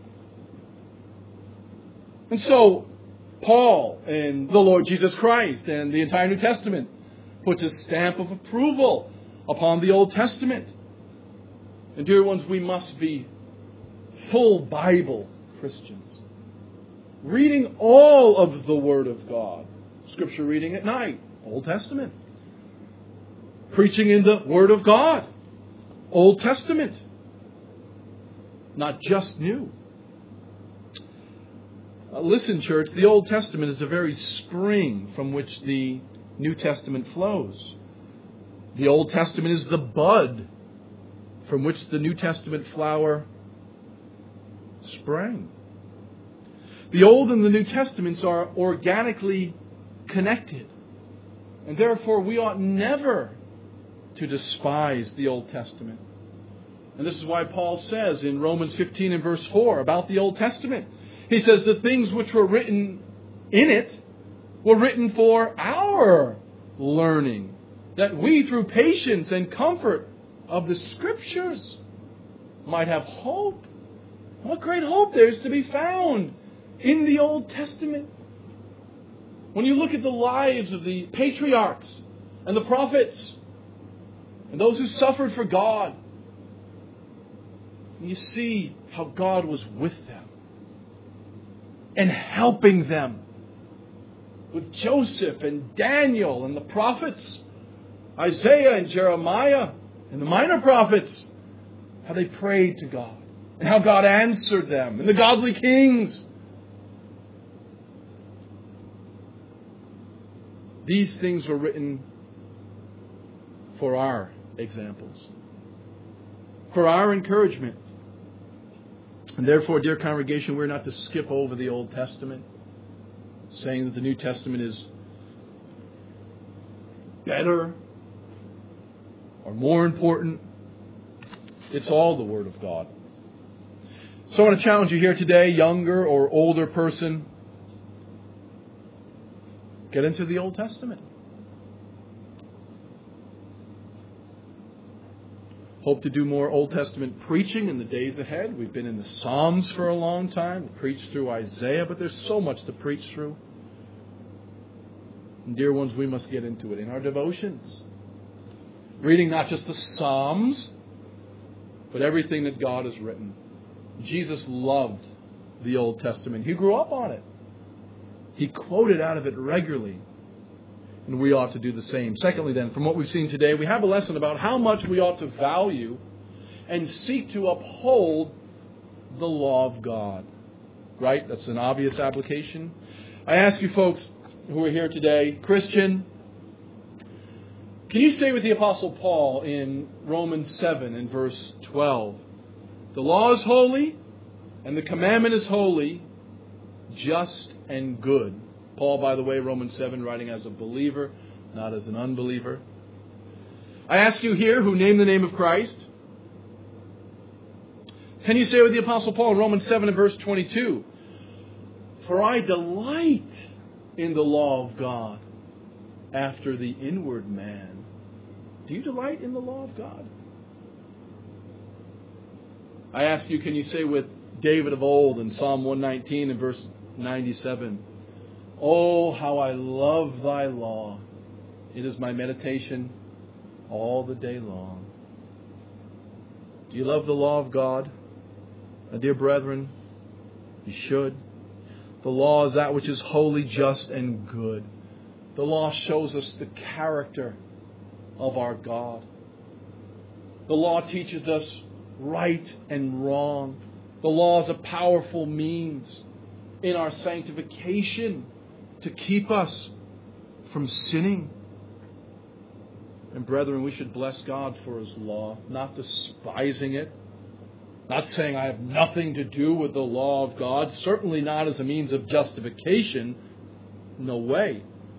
And so, Paul and the Lord Jesus Christ and the entire New Testament puts a stamp of approval upon the Old Testament. And dear ones, we must be full Bible Christians. Reading all of the Word of God. Scripture reading at night, Old Testament. Preaching in the Word of God, Old Testament. Not just New. Uh, listen, church, the Old Testament is the very spring from which the New Testament flows. The Old Testament is the bud from which the New Testament flower sprang. The Old and the New Testaments are organically connected. And therefore we ought never to despise the Old Testament. And this is why Paul says in Romans fifteen and verse four about the Old Testament. He says the things which were written in it were written for our learning, that we through patience and comfort of the Scriptures might have hope. What great hope there is to be found in the Old Testament. When you look at the lives of the patriarchs and the prophets and those who suffered for God, you see how God was with them and helping them. With Joseph and Daniel and the prophets, Isaiah and Jeremiah and the minor prophets, how they prayed to God and how God answered them, and the godly kings. These things were written for our examples, for our encouragement. And therefore, dear congregation, we're not to skip over the Old Testament, saying that the New Testament is better or more important. It's all the Word of God. So I want to challenge you here today, younger or older person, get into the Old Testament. Hope to do more Old Testament preaching in the days ahead. We've been in the Psalms for a long time. We preached through Isaiah, but there's so much to preach through. And dear ones, we must get into it in our devotions. Reading not just the Psalms, but everything that God has written. Jesus loved the Old Testament. He grew up on it. He quoted out of it regularly. And we ought to do the same. Secondly then, from what we've seen today, we have a lesson about how much we ought to value and seek to uphold the law of God. Right? That's an obvious application. I ask you folks who are here today, Christian, can you say with the Apostle Paul in Romans seven and verse twelve, the law is holy and the commandment is holy, just and good. Paul, by the way, Romans seven, writing as a believer, not as an unbeliever. I ask you here who name the name of Christ, can you say with the Apostle Paul in Romans seven and verse twenty-two, for I delight in the law of God after the inward man. Do you delight in the law of God? I ask you, can you say with David of old in Psalm one nineteen and verse ninety-seven, oh, how I love thy law. It is my meditation all the day long. Do you love the law of God? My dear brethren, you should. The law is that which is holy, just, and good. The law shows us the character of our God. The law teaches us right and wrong. The law is a powerful means in our sanctification to keep us from sinning. And brethren, we should bless God for His law, not despising it, not saying I have nothing to do with the law of God, certainly not as a means of justification, no way,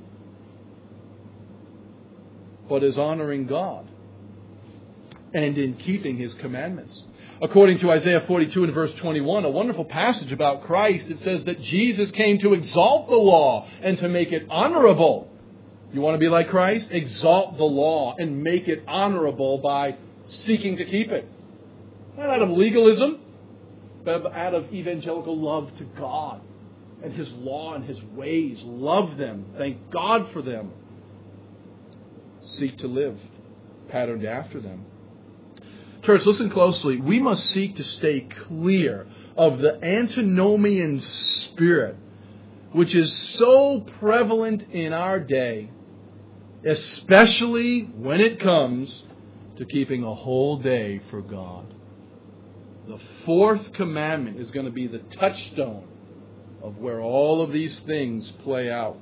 but as honoring God and in keeping His commandments. According to Isaiah forty-two and verse twenty-one, a wonderful passage about Christ, it says that Jesus came to exalt the law and to make it honorable. You want to be like Christ? Exalt the law and make it honorable by seeking to keep it. Not out of legalism, but out of evangelical love to God and His law and His ways. Love them. Thank God for them. Seek to live patterned after them. Church, listen closely. We must seek to stay clear of the antinomian spirit, which is so prevalent in our day, especially when it comes to keeping a whole day for God. The fourth commandment is going to be the touchstone of where all of these things play out.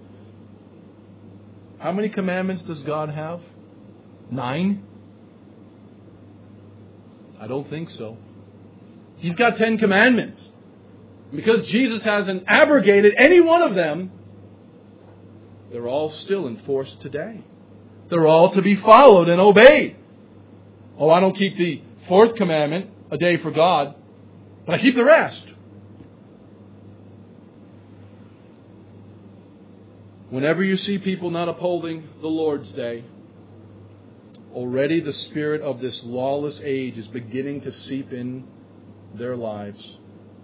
How many commandments does God have? Nine? I don't think so. He's got ten commandments. Because Jesus hasn't abrogated any one of them, they're all still in force today. They're all to be followed and obeyed. Oh, I don't keep the fourth commandment, a day for God, but I keep the rest. Whenever you see people not upholding the Lord's Day, already the spirit of this lawless age is beginning to seep in their lives.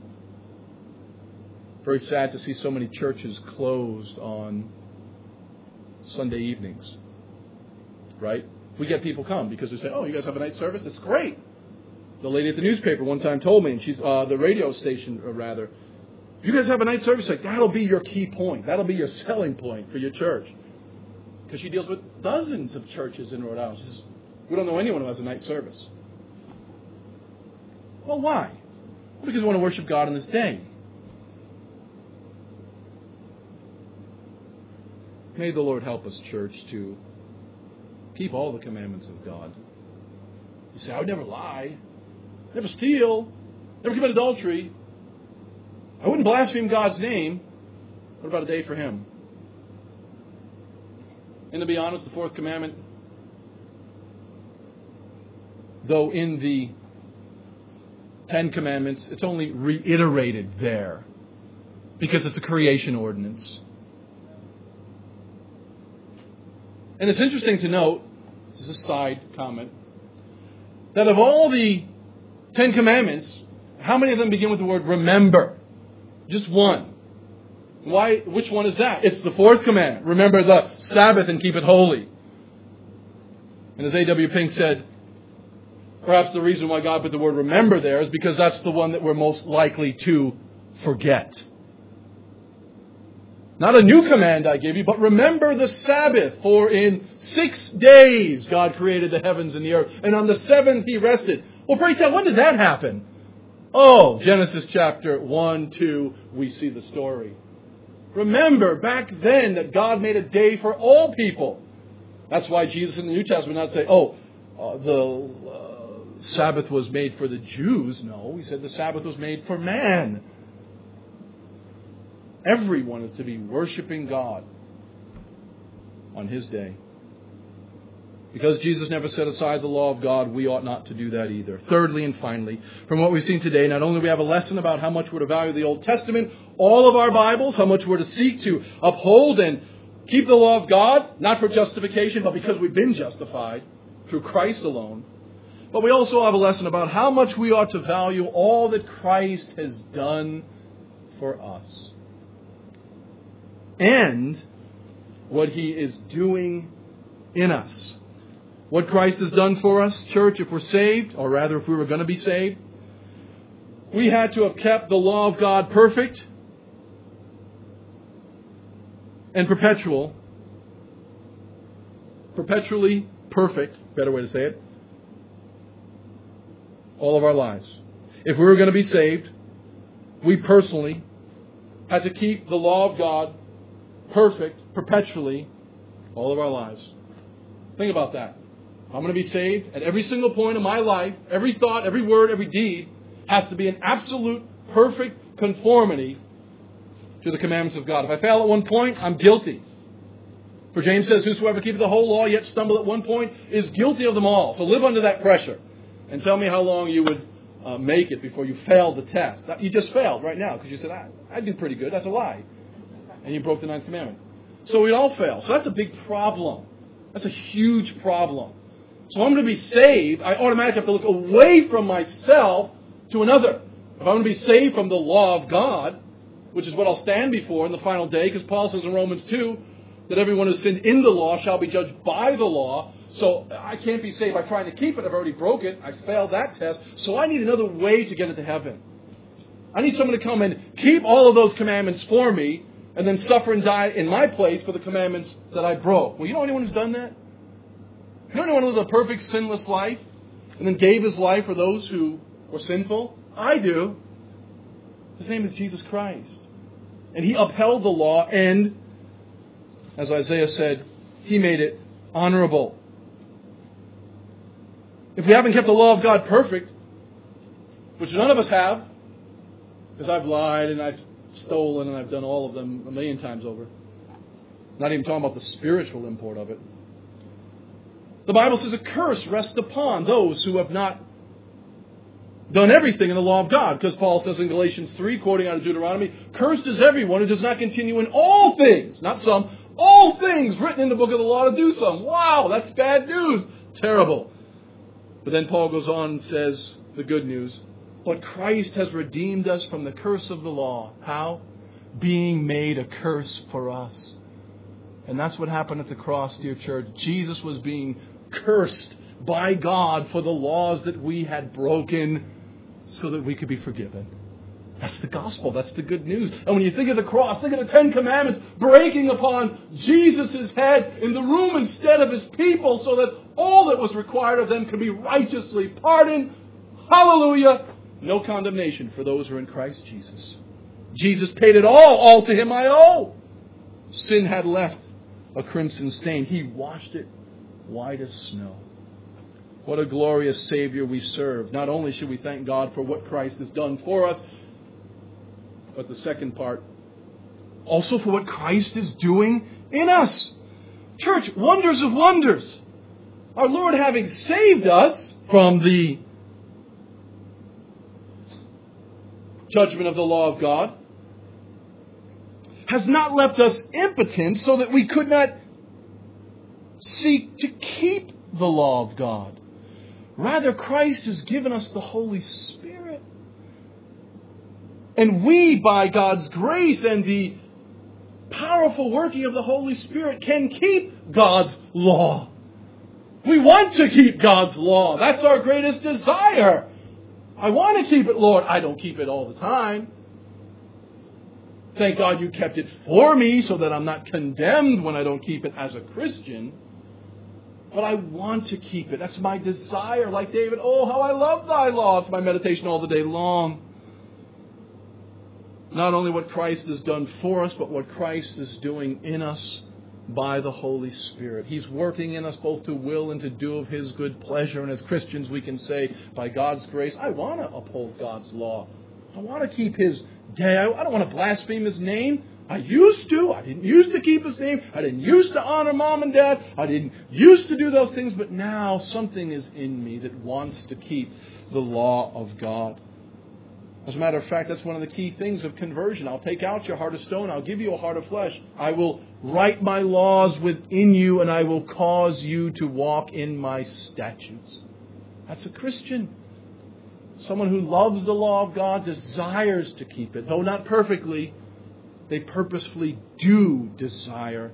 Very sad to see so many churches closed on Sunday evenings. Right? We get people come because they say, oh, you guys have a night service? That's great. The lady at the newspaper one time told me, and she's uh, the radio station, or rather, you guys have a night service? Like, that'll be your key point. That'll be your selling point for your church. Because she deals with dozens of churches in Rhode Island. She says, we don't know anyone who has a night service. Well, why? Well, because we want to worship God on this day. May the Lord help us, church, to keep all the commandments of God. You say, I would never lie, never steal, never commit adultery. I wouldn't blaspheme God's name. What about a day for Him? And to be honest, the fourth commandment, though in the Ten Commandments, it's only reiterated there because it's a creation ordinance. And it's interesting to note, this is a side comment, that of all the Ten Commandments, how many of them begin with the word remember? Just one. Why? Which one is that? It's the fourth commandment. Remember the Sabbath and keep it holy. And as A W Pink said, perhaps the reason why God put the word remember there is because that's the one that we're most likely to forget. Not a new command I give you, but remember the Sabbath. For in six days God created the heavens and the earth. And on the seventh He rested. Well, pray tell, when did that happen? Oh, Genesis chapter one, two, we see the story. Remember back then that God made a day for all people. That's why Jesus in the New Testament not say, oh, uh, the uh, Sabbath was made for the Jews. No, He said the Sabbath was made for man. Everyone is to be worshiping God on His day. Because Jesus never set aside the law of God, we ought not to do that either. Thirdly and finally, from what we've seen today, not only do we have a lesson about how much we're to value the Old Testament, all of our Bibles, how much we're to seek to uphold and keep the law of God, not for justification, but because we've been justified through Christ alone. But we also have a lesson about how much we ought to value all that Christ has done for us. And what He is doing in us. What Christ has done for us, church, if we're saved, or rather if we were going to be saved, we had to have kept the law of God perfect and perpetual. Perpetually perfect, better way to say it, all of our lives. If we were going to be saved, we personally had to keep the law of God perfect, perpetually, all of our lives. Think about that. If I'm going to be saved, at every single point of my life, every thought, every word, every deed has to be in absolute, perfect conformity to the commandments of God. If I fail at one point, I'm guilty. For James says, whosoever keepeth the whole law, yet stumble at one point, is guilty of them all. So live under that pressure. And tell me how long you would uh, make it before you failed the test. You just failed right now because you said, I, I do pretty good. That's a lie. And you broke the ninth commandment. So we'd all fail. So that's a big problem. That's a huge problem. So if I'm going to be saved, I automatically have to look away from myself to another. If I'm going to be saved from the law of God, which is what I'll stand before in the final day, because Paul says in Romans two that everyone who sinned in the law shall be judged by the law. So I can't be saved by trying to keep it. I've already broke it. I failed that test. So I need another way to get into heaven. I need someone to come and keep all of those commandments for me and then suffer and die in my place for the commandments that I broke. Well, you know anyone who's done that? You know anyone who lived a perfect, sinless life and then gave his life for those who were sinful? I do. His name is Jesus Christ. And He upheld the law, and, as Isaiah said, He made it honorable. If we haven't kept the law of God perfect, which none of us have, because I've lied and I've stolen and I've done all of them a million times over. Not even talking about the spiritual import of it. The Bible says a curse rests upon those who have not done everything in the law of God. Because Paul says in Galatians three, quoting out of Deuteronomy, cursed is everyone who does not continue in all things, not some, all things written in the book of the law to do some. Wow, that's bad news. Terrible. But then Paul goes on and says the good news. But Christ has redeemed us from the curse of the law. How? Being made a curse for us. And that's what happened at the cross, dear church. Jesus was being cursed by God for the laws that we had broken so that we could be forgiven. That's the gospel. That's the good news. And when you think of the cross, think of the Ten Commandments breaking upon Jesus' head in the room instead of His people so that all that was required of them could be righteously pardoned. Hallelujah. No condemnation for those who are in Christ Jesus. Jesus paid it all. All to Him I owe. Sin had left a crimson stain. He washed it white as snow. What a glorious Savior we serve. Not only should we thank God for what Christ has done for us, but the second part, also for what Christ is doing in us. Church, wonders of wonders. Our Lord, having saved us from the judgment of the law of God, has not left us impotent so that we could not seek to keep the law of God. Rather, Christ has given us the Holy Spirit. And we, by God's grace and the powerful working of the Holy Spirit, can keep God's law. We want to keep God's law. That's our greatest desire. I want to keep it, Lord. I don't keep it all the time. Thank God you kept it for me so that I'm not condemned when I don't keep it as a Christian. But I want to keep it. That's my desire. Like David, oh, how I love thy law. It's my meditation all the day long. Not only what Christ has done for us, but what Christ is doing in us by the Holy Spirit. He's working in us both to will and to do of His good pleasure. And as Christians, we can say, by God's grace, I want to uphold God's law. I want to keep His day. I don't want to blaspheme His name. I used to. I didn't used to keep His name. I didn't used to honor mom and dad. I didn't used to do those things. But now something is in me that wants to keep the law of God. As a matter of fact, that's one of the key things of conversion. I'll take out your heart of stone. I'll give you a heart of flesh. I will write my laws within you, and I will cause you to walk in my statutes. That's a Christian. Someone who loves the law of God, desires to keep it. Though not perfectly, they purposefully do desire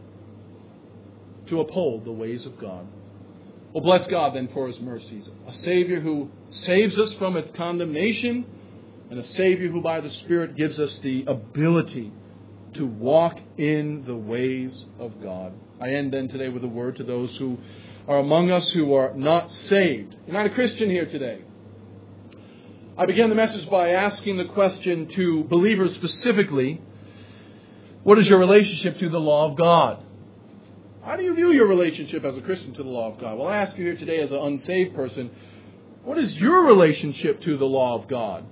to uphold the ways of God. Well, bless God then for His mercies. A Savior who saves us from its condemnation, and a Savior who by the Spirit gives us the ability to walk in the ways of God. I end then today with a word to those who are among us who are not saved. You're not a Christian here today. I began the message by asking the question to believers specifically, what is your relationship to the law of God? How do you view your relationship as a Christian to the law of God? Well, I ask you here today as an unsaved person, what is your relationship to the law of God?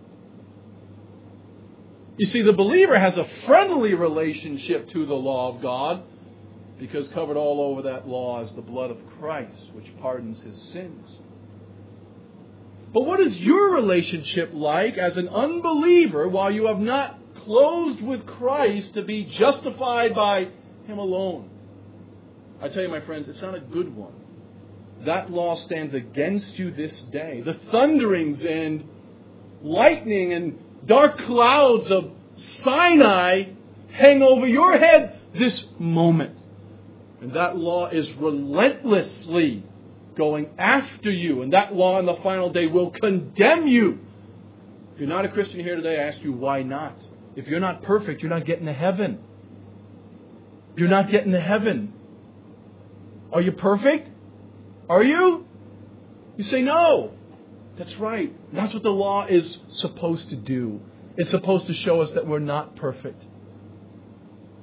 You see, the believer has a friendly relationship to the law of God because covered all over that law is the blood of Christ, which pardons his sins. But what is your relationship like as an unbeliever while you have not closed with Christ to be justified by Him alone? I tell you, my friends, it's not a good one. That law stands against you this day. The thunderings and lightning and dark clouds of Sinai hang over your head this moment. And that law is relentlessly going after you. And that law on the final day will condemn you. If you're not a Christian here today, I ask you, why not? If you're not perfect, you're not getting to heaven. You're not getting to heaven. Are you perfect? Are you? You say no. That's right. That's what the law is supposed to do. It's supposed to show us that we're not perfect.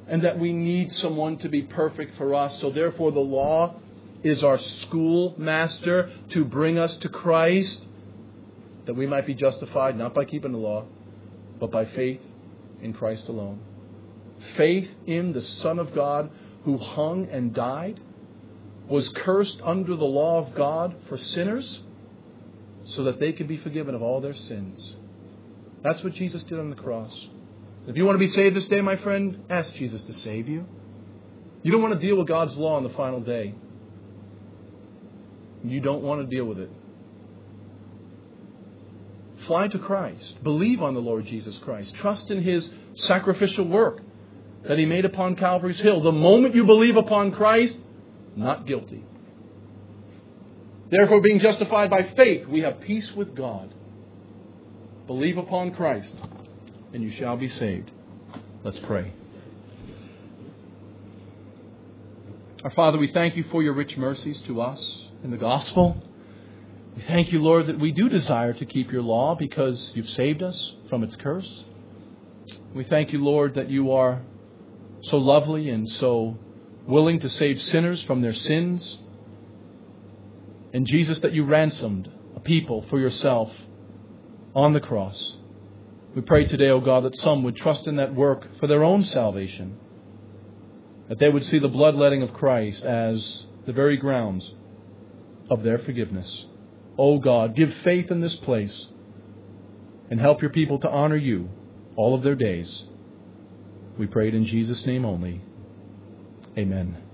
and that we need someone to be perfect for us. So therefore the law is our schoolmaster to bring us to Christ, that we might be justified not by keeping the law, but by faith in Christ alone. Faith in the Son of God who hung and died, was cursed under the law of God for sinners, so that they could be forgiven of all their sins. That's what Jesus did on the cross. If you want to be saved this day, my friend, ask Jesus to save you. You don't want to deal with God's law on the final day. You don't want to deal with it. Fly to Christ. Believe on the Lord Jesus Christ. Trust in His sacrificial work that He made upon Calvary's Hill. The moment you believe upon Christ, not guilty. Therefore, being justified by faith, we have peace with God. Believe upon Christ, and you shall be saved. Let's pray. Our Father, we thank You for Your rich mercies to us in the gospel. We thank You, Lord, that we do desire to keep Your law because You've saved us from its curse. We thank You, Lord, that You are so lovely and so willing to save sinners from their sins. And Jesus, that You ransomed a people for Yourself on the cross. We pray today, O God, that some would trust in that work for their own salvation. That they would see the bloodletting of Christ as the very grounds of their forgiveness. O God, give faith in this place and help Your people to honor You all of their days. We pray it in Jesus' name only. Amen.